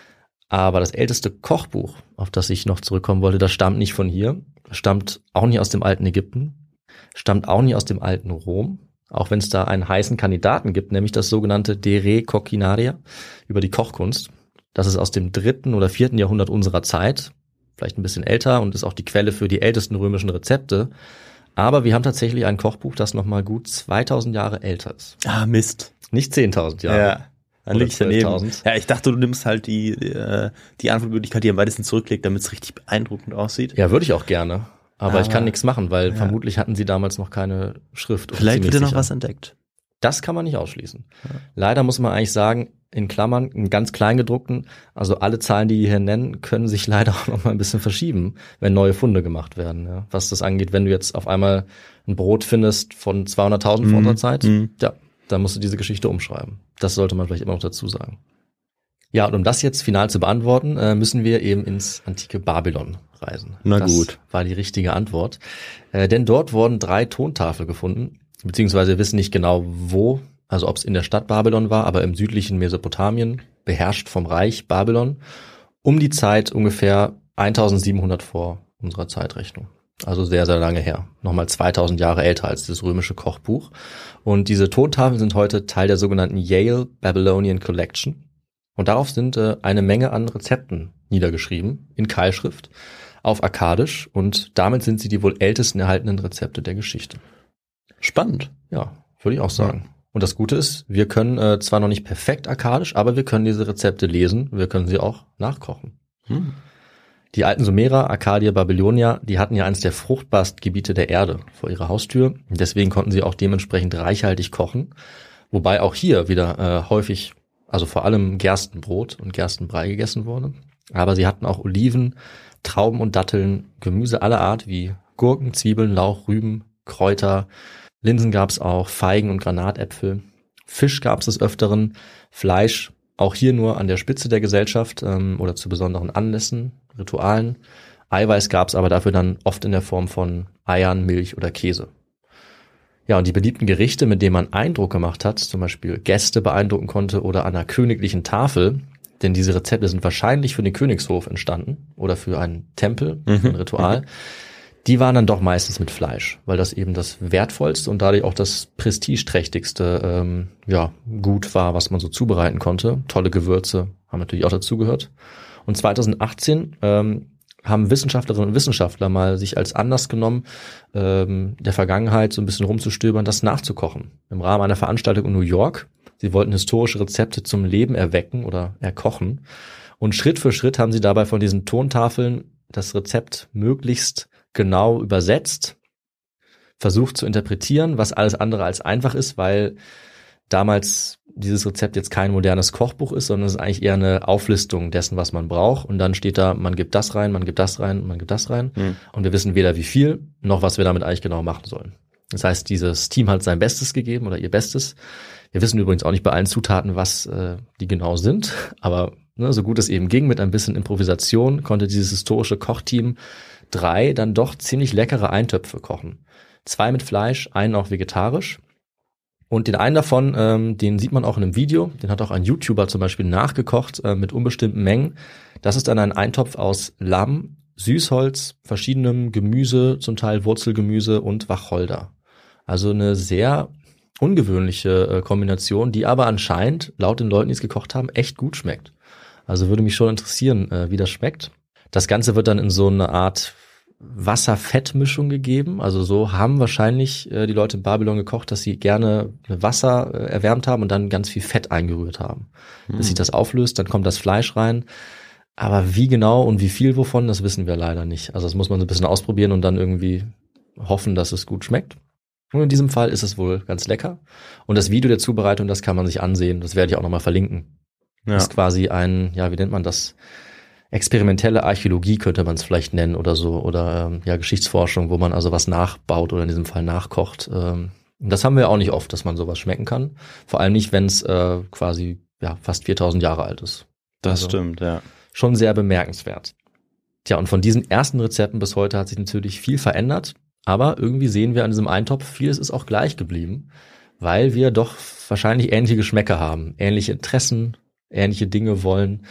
Speaker 5: Aber das älteste Kochbuch, auf das ich noch zurückkommen wollte, das stammt nicht von hier, stammt auch nicht aus dem alten Ägypten, stammt auch nicht aus dem alten Rom, auch wenn es da einen heißen Kandidaten gibt, nämlich das sogenannte De Re Coquinaria über die Kochkunst. Das ist aus dem 3. oder 4. Jahrhundert unserer Zeit, vielleicht ein bisschen älter und ist auch die Quelle für die ältesten römischen Rezepte. Aber wir haben tatsächlich ein Kochbuch, das nochmal gut 2000 Jahre älter ist.
Speaker 4: Ah, Mist.
Speaker 5: Nicht 10.000 Jahre.
Speaker 4: Ja, dann liege ich daneben.
Speaker 5: 12.000.
Speaker 4: Ja, ich dachte, du nimmst halt die Antwortmöglichkeit, die am weitesten zurücklegt, damit es richtig beeindruckend aussieht.
Speaker 5: Ja, würde ich auch gerne. Aber ich kann nichts machen, weil vermutlich hatten sie damals noch keine Schrift.
Speaker 4: Vielleicht wird ja noch was entdeckt.
Speaker 5: Das kann man nicht ausschließen. Ja. Leider muss man eigentlich sagen, in Klammern, in ganz kleingedruckten, also alle Zahlen, die wir hier nennen, können sich leider auch noch mal ein bisschen verschieben, wenn neue Funde gemacht werden. Ja. Was das angeht, wenn du jetzt auf einmal ein Brot findest von 200.000 vor unserer Zeit, ja, dann musst du diese Geschichte umschreiben. Das sollte man vielleicht immer noch dazu sagen. Ja, und um das jetzt final zu beantworten, müssen wir eben ins antike Babylon reisen.
Speaker 4: Na gut.
Speaker 5: Das war die richtige Antwort. Denn dort wurden 3 Tontafeln gefunden, beziehungsweise wir wissen nicht genau wo, also ob es in der Stadt Babylon war, aber im südlichen Mesopotamien, beherrscht vom Reich Babylon, um die Zeit ungefähr 1700 vor unserer Zeitrechnung. Also sehr, sehr lange her. Nochmal 2000 Jahre älter als das römische Kochbuch. Und diese Tontafeln sind heute Teil der sogenannten Yale Babylonian Collection. Und darauf sind eine Menge an Rezepten niedergeschrieben, in Keilschrift, auf Akkadisch. Und damit sind sie die wohl ältesten erhaltenen Rezepte der Geschichte.
Speaker 4: Spannend.
Speaker 5: Ja, würde ich auch sagen. Ja. Und das Gute ist, wir können zwar noch nicht perfekt Akkadisch, aber wir können diese Rezepte lesen, wir können sie auch nachkochen. Die alten Sumerer, Akkadier, Babylonier, die hatten ja eines der fruchtbarsten Gebiete der Erde vor ihrer Haustür. Deswegen konnten sie auch dementsprechend reichhaltig kochen. Wobei auch hier wieder häufig, also vor allem Gerstenbrot und Gerstenbrei gegessen wurde. Aber sie hatten auch Oliven, Trauben und Datteln, Gemüse aller Art wie Gurken, Zwiebeln, Lauch, Rüben, Kräuter, Linsen gab's auch, Feigen und Granatäpfel. Fisch gab's des Öfteren, Fleisch, auch hier nur an der Spitze der Gesellschaft oder zu besonderen Anlässen, Ritualen. Eiweiß gab's aber dafür dann oft in der Form von Eiern, Milch oder Käse. Ja, und die beliebten Gerichte, mit denen man Eindruck gemacht hat, zum Beispiel Gäste beeindrucken konnte oder an einer königlichen Tafel, denn diese Rezepte sind wahrscheinlich für den Königshof entstanden oder für einen Tempel, ein Ritual, die waren dann doch meistens mit Fleisch, weil das eben das wertvollste und dadurch auch das prestigeträchtigste Gut war, was man so zubereiten konnte. Tolle Gewürze haben natürlich auch dazugehört. Und 2018 haben Wissenschaftlerinnen und Wissenschaftler mal sich als Anlass genommen, der Vergangenheit so ein bisschen rumzustöbern, das nachzukochen. Im Rahmen einer Veranstaltung in New York. Sie wollten historische Rezepte zum Leben erwecken oder erkochen. Und Schritt für Schritt haben sie dabei von diesen Tontafeln das Rezept möglichst genau übersetzt, versucht zu interpretieren, was alles andere als einfach ist, weil damals dieses Rezept jetzt kein modernes Kochbuch ist, sondern es ist eigentlich eher eine Auflistung dessen, was man braucht. Und dann steht da, man gibt das rein, man gibt das rein, man gibt das rein. Und wir wissen weder wie viel, noch was wir damit eigentlich genau machen sollen. Das heißt, dieses Team hat sein Bestes gegeben oder ihr Bestes. Wir wissen übrigens auch nicht bei allen Zutaten, was die genau sind. Aber so gut es eben ging, mit ein bisschen Improvisation konnte dieses historische Kochteam 3 dann doch ziemlich leckere Eintöpfe kochen. 2 mit Fleisch, einen auch vegetarisch. Und den einen davon, den sieht man auch in einem Video, den hat auch ein YouTuber zum Beispiel nachgekocht mit unbestimmten Mengen. Das ist dann ein Eintopf aus Lamm, Süßholz, verschiedenem Gemüse, zum Teil Wurzelgemüse und Wacholder. Also eine sehr ungewöhnliche Kombination, die aber anscheinend, laut den Leuten, die es gekocht haben, echt gut schmeckt. Also würde mich schon interessieren, wie das schmeckt. Das Ganze wird dann in so eine Art Wasser-Fett-Mischung gegeben. Also so haben wahrscheinlich die Leute in Babylon gekocht, dass sie gerne Wasser erwärmt haben und dann ganz viel Fett eingerührt haben. Bis sich das auflöst, dann kommt das Fleisch rein. Aber wie genau und wie viel wovon, das wissen wir leider nicht. Also das muss man so ein bisschen ausprobieren und dann irgendwie hoffen, dass es gut schmeckt. Und in diesem Fall ist es wohl ganz lecker. Und das Video der Zubereitung, das kann man sich ansehen. Das werde ich auch nochmal verlinken. Ja. Das ist quasi ein, wie nennt man das? Experimentelle Archäologie könnte man es vielleicht nennen oder so. Oder Geschichtsforschung, wo man also was nachbaut oder in diesem Fall nachkocht. Und das haben wir auch nicht oft, dass man sowas schmecken kann. Vor allem nicht, wenn es quasi fast 4000 Jahre alt ist.
Speaker 4: Das stimmt, ja.
Speaker 5: Schon sehr bemerkenswert. Tja, und von diesen ersten Rezepten bis heute hat sich natürlich viel verändert. Aber irgendwie sehen wir an diesem Eintopf, vieles ist auch gleich geblieben, weil wir doch wahrscheinlich ähnliche Geschmäcker haben, ähnliche Interessen, ähnliche Dinge wollen.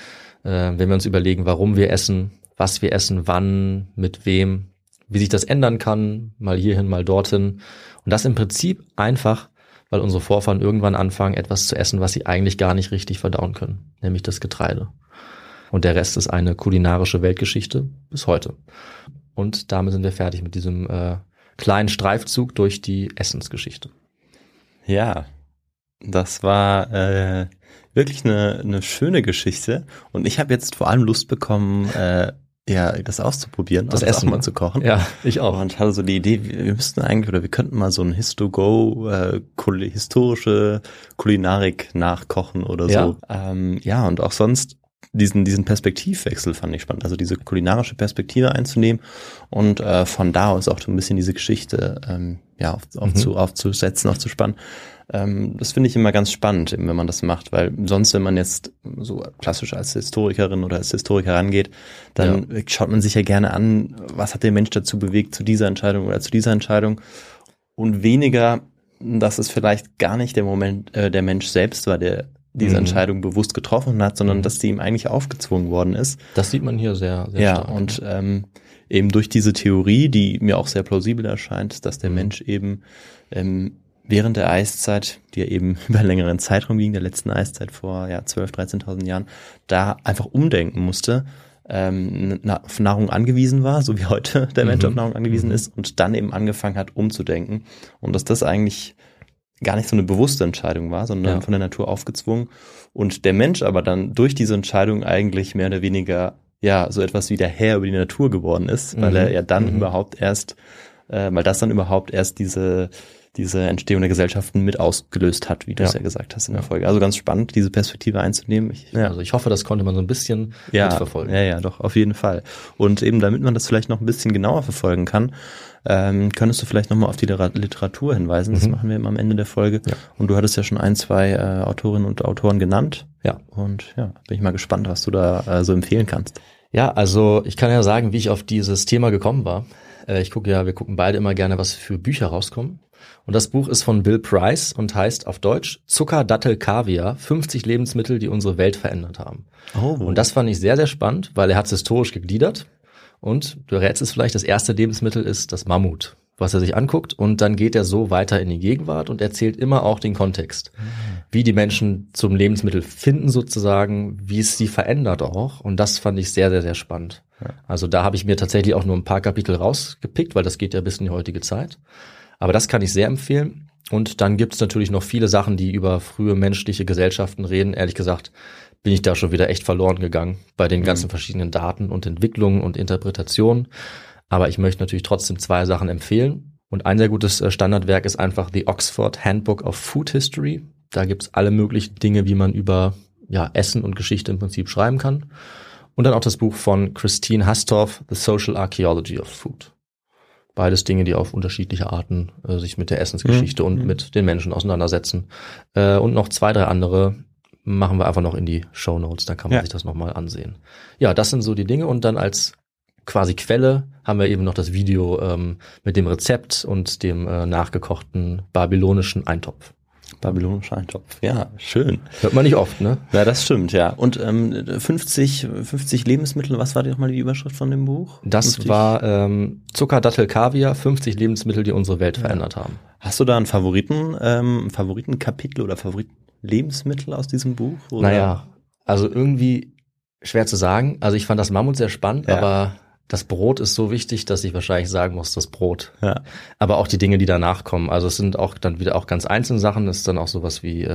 Speaker 5: wenn wir uns überlegen, warum wir essen, was wir essen, wann, mit wem, wie sich das ändern kann, mal hierhin, mal dorthin. Und das im Prinzip einfach, weil unsere Vorfahren irgendwann anfangen, etwas zu essen, was sie eigentlich gar nicht richtig verdauen können, nämlich das Getreide. Und der Rest ist eine kulinarische Weltgeschichte bis heute. Und damit sind wir fertig mit diesem kleinen Streifzug durch die Essensgeschichte.
Speaker 4: Ja, das war wirklich eine schöne Geschichte. Und ich habe jetzt vor allem Lust bekommen, das auszuprobieren,
Speaker 5: Das
Speaker 4: also
Speaker 5: Essen
Speaker 4: auch mal zu kochen.
Speaker 5: Ja, ich auch.
Speaker 4: Und hatte so die Idee, wir müssten eigentlich, oder wir könnten mal so ein Histo-Go, historische Kulinarik nachkochen oder so. Und auch sonst diesen Perspektivwechsel fand ich spannend, also diese kulinarische Perspektive einzunehmen und von da aus auch so ein bisschen diese Geschichte aufzusetzen, aufzuspannen. Das finde ich immer ganz spannend, eben, wenn man das macht, weil sonst, wenn man jetzt so klassisch als Historikerin oder als Historiker rangeht, dann schaut man sich ja gerne an, was hat der Mensch dazu bewegt, zu dieser Entscheidung oder zu dieser Entscheidung, und weniger, dass es vielleicht gar nicht der Mensch selbst war, der diese Entscheidung bewusst getroffen hat, sondern dass die ihm eigentlich aufgezwungen worden ist.
Speaker 5: Das sieht man hier sehr, sehr stark.
Speaker 4: Und eben durch diese Theorie, die mir auch sehr plausibel erscheint, dass der Mensch eben während der Eiszeit, die ja eben über einen längeren Zeitraum ging, der letzten Eiszeit vor 12.000, 13.000 Jahren, da einfach umdenken musste, auf Nahrung angewiesen war, so wie heute der Mensch auf Nahrung angewiesen ist, und dann eben angefangen hat umzudenken, und dass das eigentlich gar nicht so eine bewusste Entscheidung war, sondern von der Natur aufgezwungen, und der Mensch aber dann durch diese Entscheidung eigentlich mehr oder weniger so etwas wie der Herr über die Natur geworden ist, weil er ja dann überhaupt erst diese Entstehung der Gesellschaften mit ausgelöst hat, wie du es ja gesagt hast in der Folge. Also ganz spannend, diese Perspektive einzunehmen.
Speaker 5: Also ich hoffe, das konnte man so ein bisschen mitverfolgen.
Speaker 4: Ja, doch, auf jeden Fall. Und eben, damit man das vielleicht noch ein bisschen genauer verfolgen kann, könntest du vielleicht nochmal auf die Literatur hinweisen. Das machen wir immer am Ende der Folge. Ja. Und du hattest ja schon 1, 2 Autorinnen und Autoren genannt. Ja. Und bin ich mal gespannt, was du da so empfehlen kannst.
Speaker 5: Ja, also ich kann ja sagen, wie ich auf dieses Thema gekommen war. Wir gucken beide immer gerne, was für Bücher rauskommen. Und das Buch ist von Bill Price und heißt auf Deutsch Zucker, Dattel, Kaviar, 50 Lebensmittel, die unsere Welt verändert haben. Oh. Und das fand ich sehr, sehr spannend, weil er hat es historisch gegliedert. Und du rätst es vielleicht, das erste Lebensmittel ist das Mammut, was er sich anguckt. Und dann geht er so weiter in die Gegenwart und erzählt immer auch den Kontext. Wie die Menschen zum Lebensmittel finden sozusagen, wie es sie verändert auch. Und das fand ich sehr, sehr, sehr spannend. Ja. Also da habe ich mir tatsächlich auch nur ein paar Kapitel rausgepickt, weil das geht ja bis in die heutige Zeit. Aber das kann ich sehr empfehlen. Und dann gibt es natürlich noch viele Sachen, die über frühe menschliche Gesellschaften reden. Ehrlich gesagt bin ich da schon wieder echt verloren gegangen bei den ganzen verschiedenen Daten und Entwicklungen und Interpretationen. Aber ich möchte natürlich trotzdem 2 Sachen empfehlen. Und ein sehr gutes Standardwerk ist einfach The Oxford Handbook of Food History. Da gibt's alle möglichen Dinge, wie man über Essen und Geschichte im Prinzip schreiben kann. Und dann auch das Buch von Christine Hastorf, The Social Archaeology of Food. Beides Dinge, die auf unterschiedliche Arten sich mit der Essensgeschichte und mit den Menschen auseinandersetzen. Und noch 2, 3 andere machen wir einfach noch in die Shownotes, da kann man sich das nochmal ansehen. Ja, das sind so die Dinge, und dann als quasi Quelle haben wir eben noch das Video mit dem Rezept und dem nachgekochten babylonischen Eintopf.
Speaker 4: Babylonischer Eintopf, ja, schön.
Speaker 5: Hört man nicht oft, ne?
Speaker 4: Ja, das stimmt, ja. Und 50 Lebensmittel, was war denn nochmal die Überschrift von dem Buch?
Speaker 5: Das 50? War Zucker, Dattel, Kaviar, 50 Lebensmittel, die unsere Welt verändert haben.
Speaker 4: Hast du da einen Favoritenkapitel oder Favoritenlebensmittel aus diesem Buch? Oder?
Speaker 5: Naja, also irgendwie schwer zu sagen. Also ich fand das Mammut sehr spannend, aber das Brot ist so wichtig, dass ich wahrscheinlich sagen muss, das Brot. Ja. Aber auch die Dinge, die danach kommen. Also es sind auch dann wieder auch ganz einzelne Sachen. Es ist dann auch sowas wie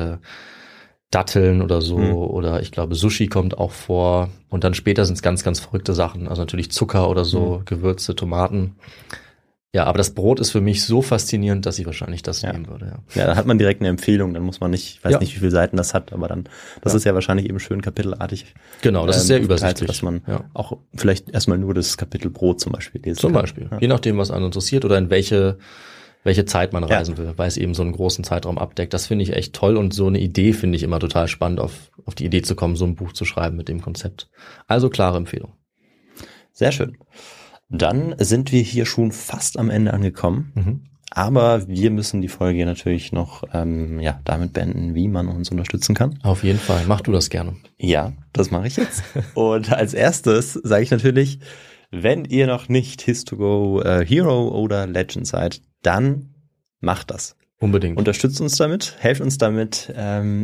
Speaker 5: Datteln oder so. Oder ich glaube, Sushi kommt auch vor. Und dann später sind es ganz, ganz verrückte Sachen. Also natürlich Zucker oder so, Gewürze, Tomaten. Ja, aber das Brot ist für mich so faszinierend, dass ich wahrscheinlich das nehmen würde.
Speaker 4: Ja, da hat man direkt eine Empfehlung. Dann muss man nicht, ich weiß nicht, wie viele Seiten das hat, aber dann, das ist ja wahrscheinlich eben schön kapitelartig.
Speaker 5: Genau, das ist sehr übersichtlich.
Speaker 4: Dass man auch vielleicht erstmal nur das Kapitel Brot zum Beispiel lesen
Speaker 5: kann. Zum Beispiel. Je nachdem, was einen interessiert oder in welche Zeit man reisen will, weil es eben so einen großen Zeitraum abdeckt. Das finde ich echt toll, und so eine Idee finde ich immer total spannend, auf die Idee zu kommen, so ein Buch zu schreiben mit dem Konzept. Also klare Empfehlung.
Speaker 4: Sehr schön. Dann sind wir hier schon fast am Ende angekommen. Aber wir müssen die Folge natürlich noch damit beenden, wie man uns unterstützen kann.
Speaker 5: Auf jeden Fall. Mach du das gerne.
Speaker 4: Ja, das mache ich jetzt. Und als erstes sage ich natürlich, wenn ihr noch nicht His2Go Hero oder Legend seid, dann macht das.
Speaker 5: Unbedingt.
Speaker 4: Unterstützt uns damit, helft uns damit,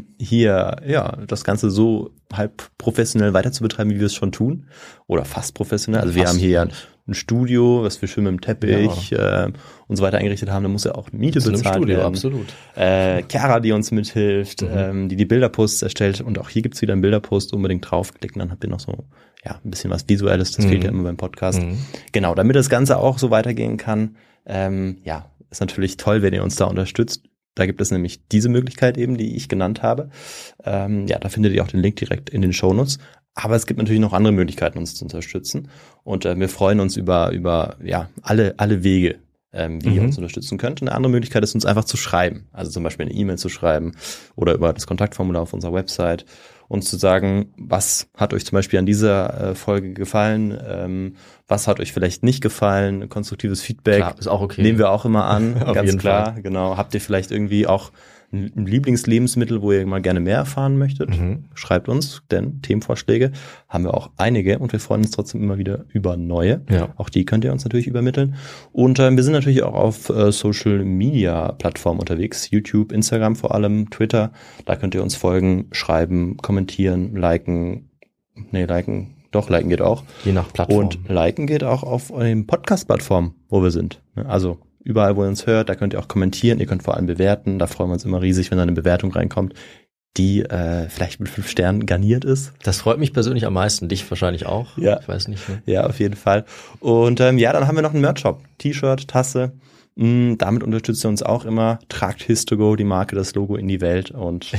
Speaker 4: hier das Ganze so halb professionell weiter zu betreiben, wie wir es schon tun. Oder fast professionell. Also wir haben hier ja ein Studio, was wir schön mit dem Teppich und so weiter eingerichtet haben. Da muss ja auch Miete bezahlt werden.
Speaker 5: Absolut.
Speaker 4: Chiara, die uns mithilft, die Bilderposts erstellt. Und auch hier gibt's wieder einen Bilderpost, unbedingt draufklicken. Dann habt ihr noch so ein bisschen was Visuelles. Das fehlt ja immer beim Podcast. Genau, damit das Ganze auch so weitergehen kann, ist natürlich toll, wenn ihr uns da unterstützt. Da gibt es nämlich diese Möglichkeit eben, die ich genannt habe. Da findet ihr auch den Link direkt in den Shownotes. Aber es gibt natürlich noch andere Möglichkeiten, uns zu unterstützen. Und wir freuen uns über alle Wege, wie ihr uns unterstützen könnt. Und eine andere Möglichkeit ist, uns einfach zu schreiben. Also zum Beispiel eine E-Mail zu schreiben oder über das Kontaktformular auf unserer Website. Und zu sagen, was hat euch zum Beispiel an dieser Folge gefallen, was hat euch vielleicht nicht gefallen, konstruktives Feedback.
Speaker 5: Klar, ist auch okay.
Speaker 4: Nehmen wir auch immer an, ganz
Speaker 5: jeden
Speaker 4: klar.
Speaker 5: Fall.
Speaker 4: Genau. Habt ihr vielleicht irgendwie auch ein Lieblingslebensmittel, wo ihr mal gerne mehr erfahren möchtet? Schreibt uns, denn Themenvorschläge haben wir auch einige und wir freuen uns trotzdem immer wieder über neue.
Speaker 5: Ja.
Speaker 4: Auch die könnt ihr uns natürlich übermitteln. Und wir sind natürlich auch auf Social-Media-Plattformen unterwegs. YouTube, Instagram vor allem, Twitter. Da könnt ihr uns folgen, schreiben, kommentieren, liken. Liken geht auch.
Speaker 5: Je nach Plattform.
Speaker 4: Und liken geht auch auf den Podcast-Plattformen, wo wir sind. Also überall, wo ihr uns hört, da könnt ihr auch kommentieren, ihr könnt vor allem bewerten. Da freuen wir uns immer riesig, wenn da eine Bewertung reinkommt, die vielleicht mit 5 Sternen garniert ist.
Speaker 5: Das freut mich persönlich am meisten, dich wahrscheinlich auch.
Speaker 4: Ja.
Speaker 5: Ich weiß nicht. Ne?
Speaker 4: Ja, auf jeden Fall. Und dann haben wir noch einen Merch-Shop. T-Shirt, Tasse. Damit unterstützt ihr uns auch immer. Tragt His2Go, die Marke, das Logo in die Welt. Und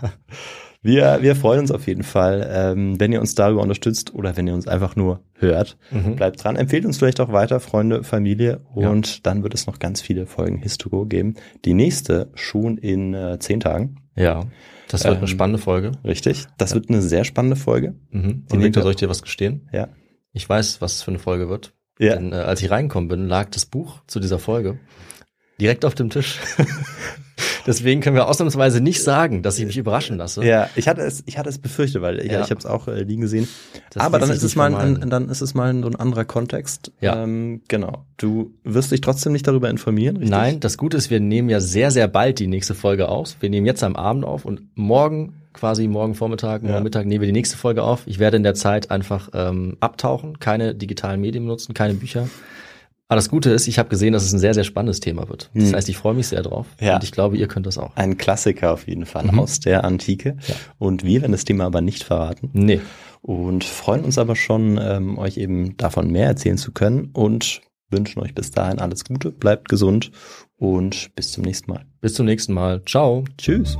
Speaker 4: wir freuen uns auf jeden Fall, wenn ihr uns darüber unterstützt oder wenn ihr uns einfach nur hört. Bleibt dran, empfehlt uns vielleicht auch weiter, Freunde, Familie. Und dann wird es noch ganz viele Folgen His2Go geben. Die nächste schon in 10 Tagen.
Speaker 5: Ja, das wird eine spannende Folge.
Speaker 4: Richtig, das wird eine sehr spannende Folge.
Speaker 5: Und Victor, soll ich dir was gestehen?
Speaker 4: Ja.
Speaker 5: Ich weiß, was es für eine Folge wird.
Speaker 4: Ja.
Speaker 5: Denn als ich reingekommen bin, lag das Buch zu dieser Folge direkt auf dem Tisch. Deswegen können wir ausnahmsweise nicht sagen, dass ich mich überraschen lasse.
Speaker 4: Ja, ich hatte es befürchtet, weil ich habe es auch liegen gesehen.
Speaker 5: Das
Speaker 4: aber dann
Speaker 5: lässt
Speaker 4: ist
Speaker 5: sich
Speaker 4: es mal
Speaker 5: vermeiden.
Speaker 4: dann ist es mal so ein anderer Kontext.
Speaker 5: Ja.
Speaker 4: Genau. Du wirst dich trotzdem nicht darüber informieren, richtig?
Speaker 5: Nein, das Gute ist, wir nehmen ja sehr, sehr bald die nächste Folge auf. Wir nehmen jetzt am Abend auf und morgen Vormittag, morgen Mittag nehmen wir die nächste Folge auf. Ich werde in der Zeit einfach abtauchen, keine digitalen Medien benutzen, keine Bücher. Aber das Gute ist, ich habe gesehen, dass es ein sehr, sehr spannendes Thema wird. Das heißt, ich freue mich sehr drauf.
Speaker 4: Ja.
Speaker 5: Und ich glaube, ihr könnt das auch.
Speaker 4: Ein Klassiker auf jeden Fall aus der Antike.
Speaker 5: Ja.
Speaker 4: Und wir werden das Thema aber nicht verraten.
Speaker 5: Nee.
Speaker 4: Und freuen uns aber schon, euch eben davon mehr erzählen zu können und wünschen euch bis dahin alles Gute, bleibt gesund und bis zum nächsten Mal.
Speaker 5: Bis zum nächsten Mal. Ciao.
Speaker 4: Tschüss.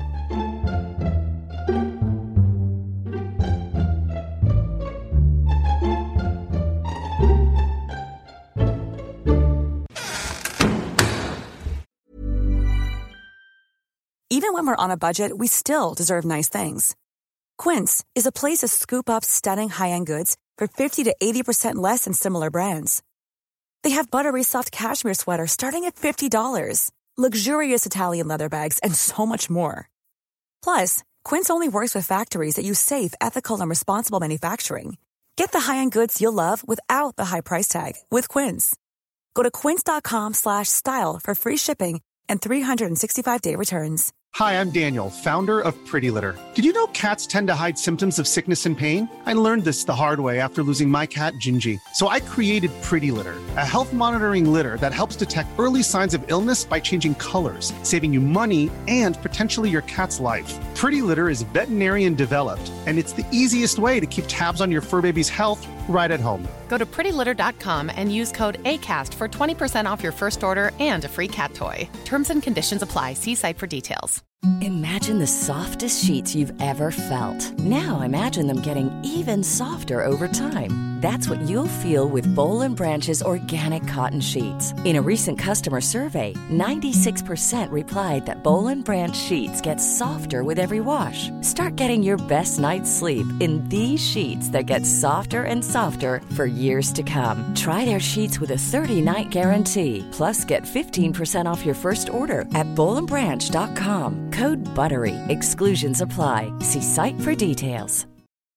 Speaker 6: Even when we're on a budget, we still deserve nice things. Quince is a place to scoop up stunning high-end goods for 50 to 80% less than similar brands. They have buttery soft cashmere sweaters starting at $50, luxurious Italian leather bags, and so much more. Plus, Quince only works with factories that use safe, ethical, and responsible manufacturing. Get the high-end goods you'll love without the high price tag with Quince. Go to quince.com/style for free shipping and 365-day returns.
Speaker 7: Hi, I'm Daniel, founder of Pretty Litter. Did you know cats tend to hide symptoms of sickness and pain? I learned this the hard way after losing my cat, Gingy. So I created Pretty Litter, a health monitoring litter that helps detect early signs of illness by changing colors, saving you money and potentially your cat's life. Pretty Litter is veterinarian developed, and it's the easiest way to keep tabs on your fur baby's health right at home.
Speaker 8: Go to prettylitter.com and use code ACAST for 20% off your first order and a free cat toy. Terms and conditions apply. See site for details.
Speaker 9: Imagine the softest sheets you've ever felt. Now imagine them getting even softer over time.
Speaker 6: That's what you'll feel with Boll & Branch's organic cotton sheets. In a recent customer survey, 96% replied that Boll & Branch sheets get softer with every wash. Start getting your best night's sleep in these sheets that get softer and softer for years to come. Try their sheets with a 30-night guarantee. Plus, get 15% off your first order at bollandbranch.com. Code BUTTERY. Exclusions apply. See site for details.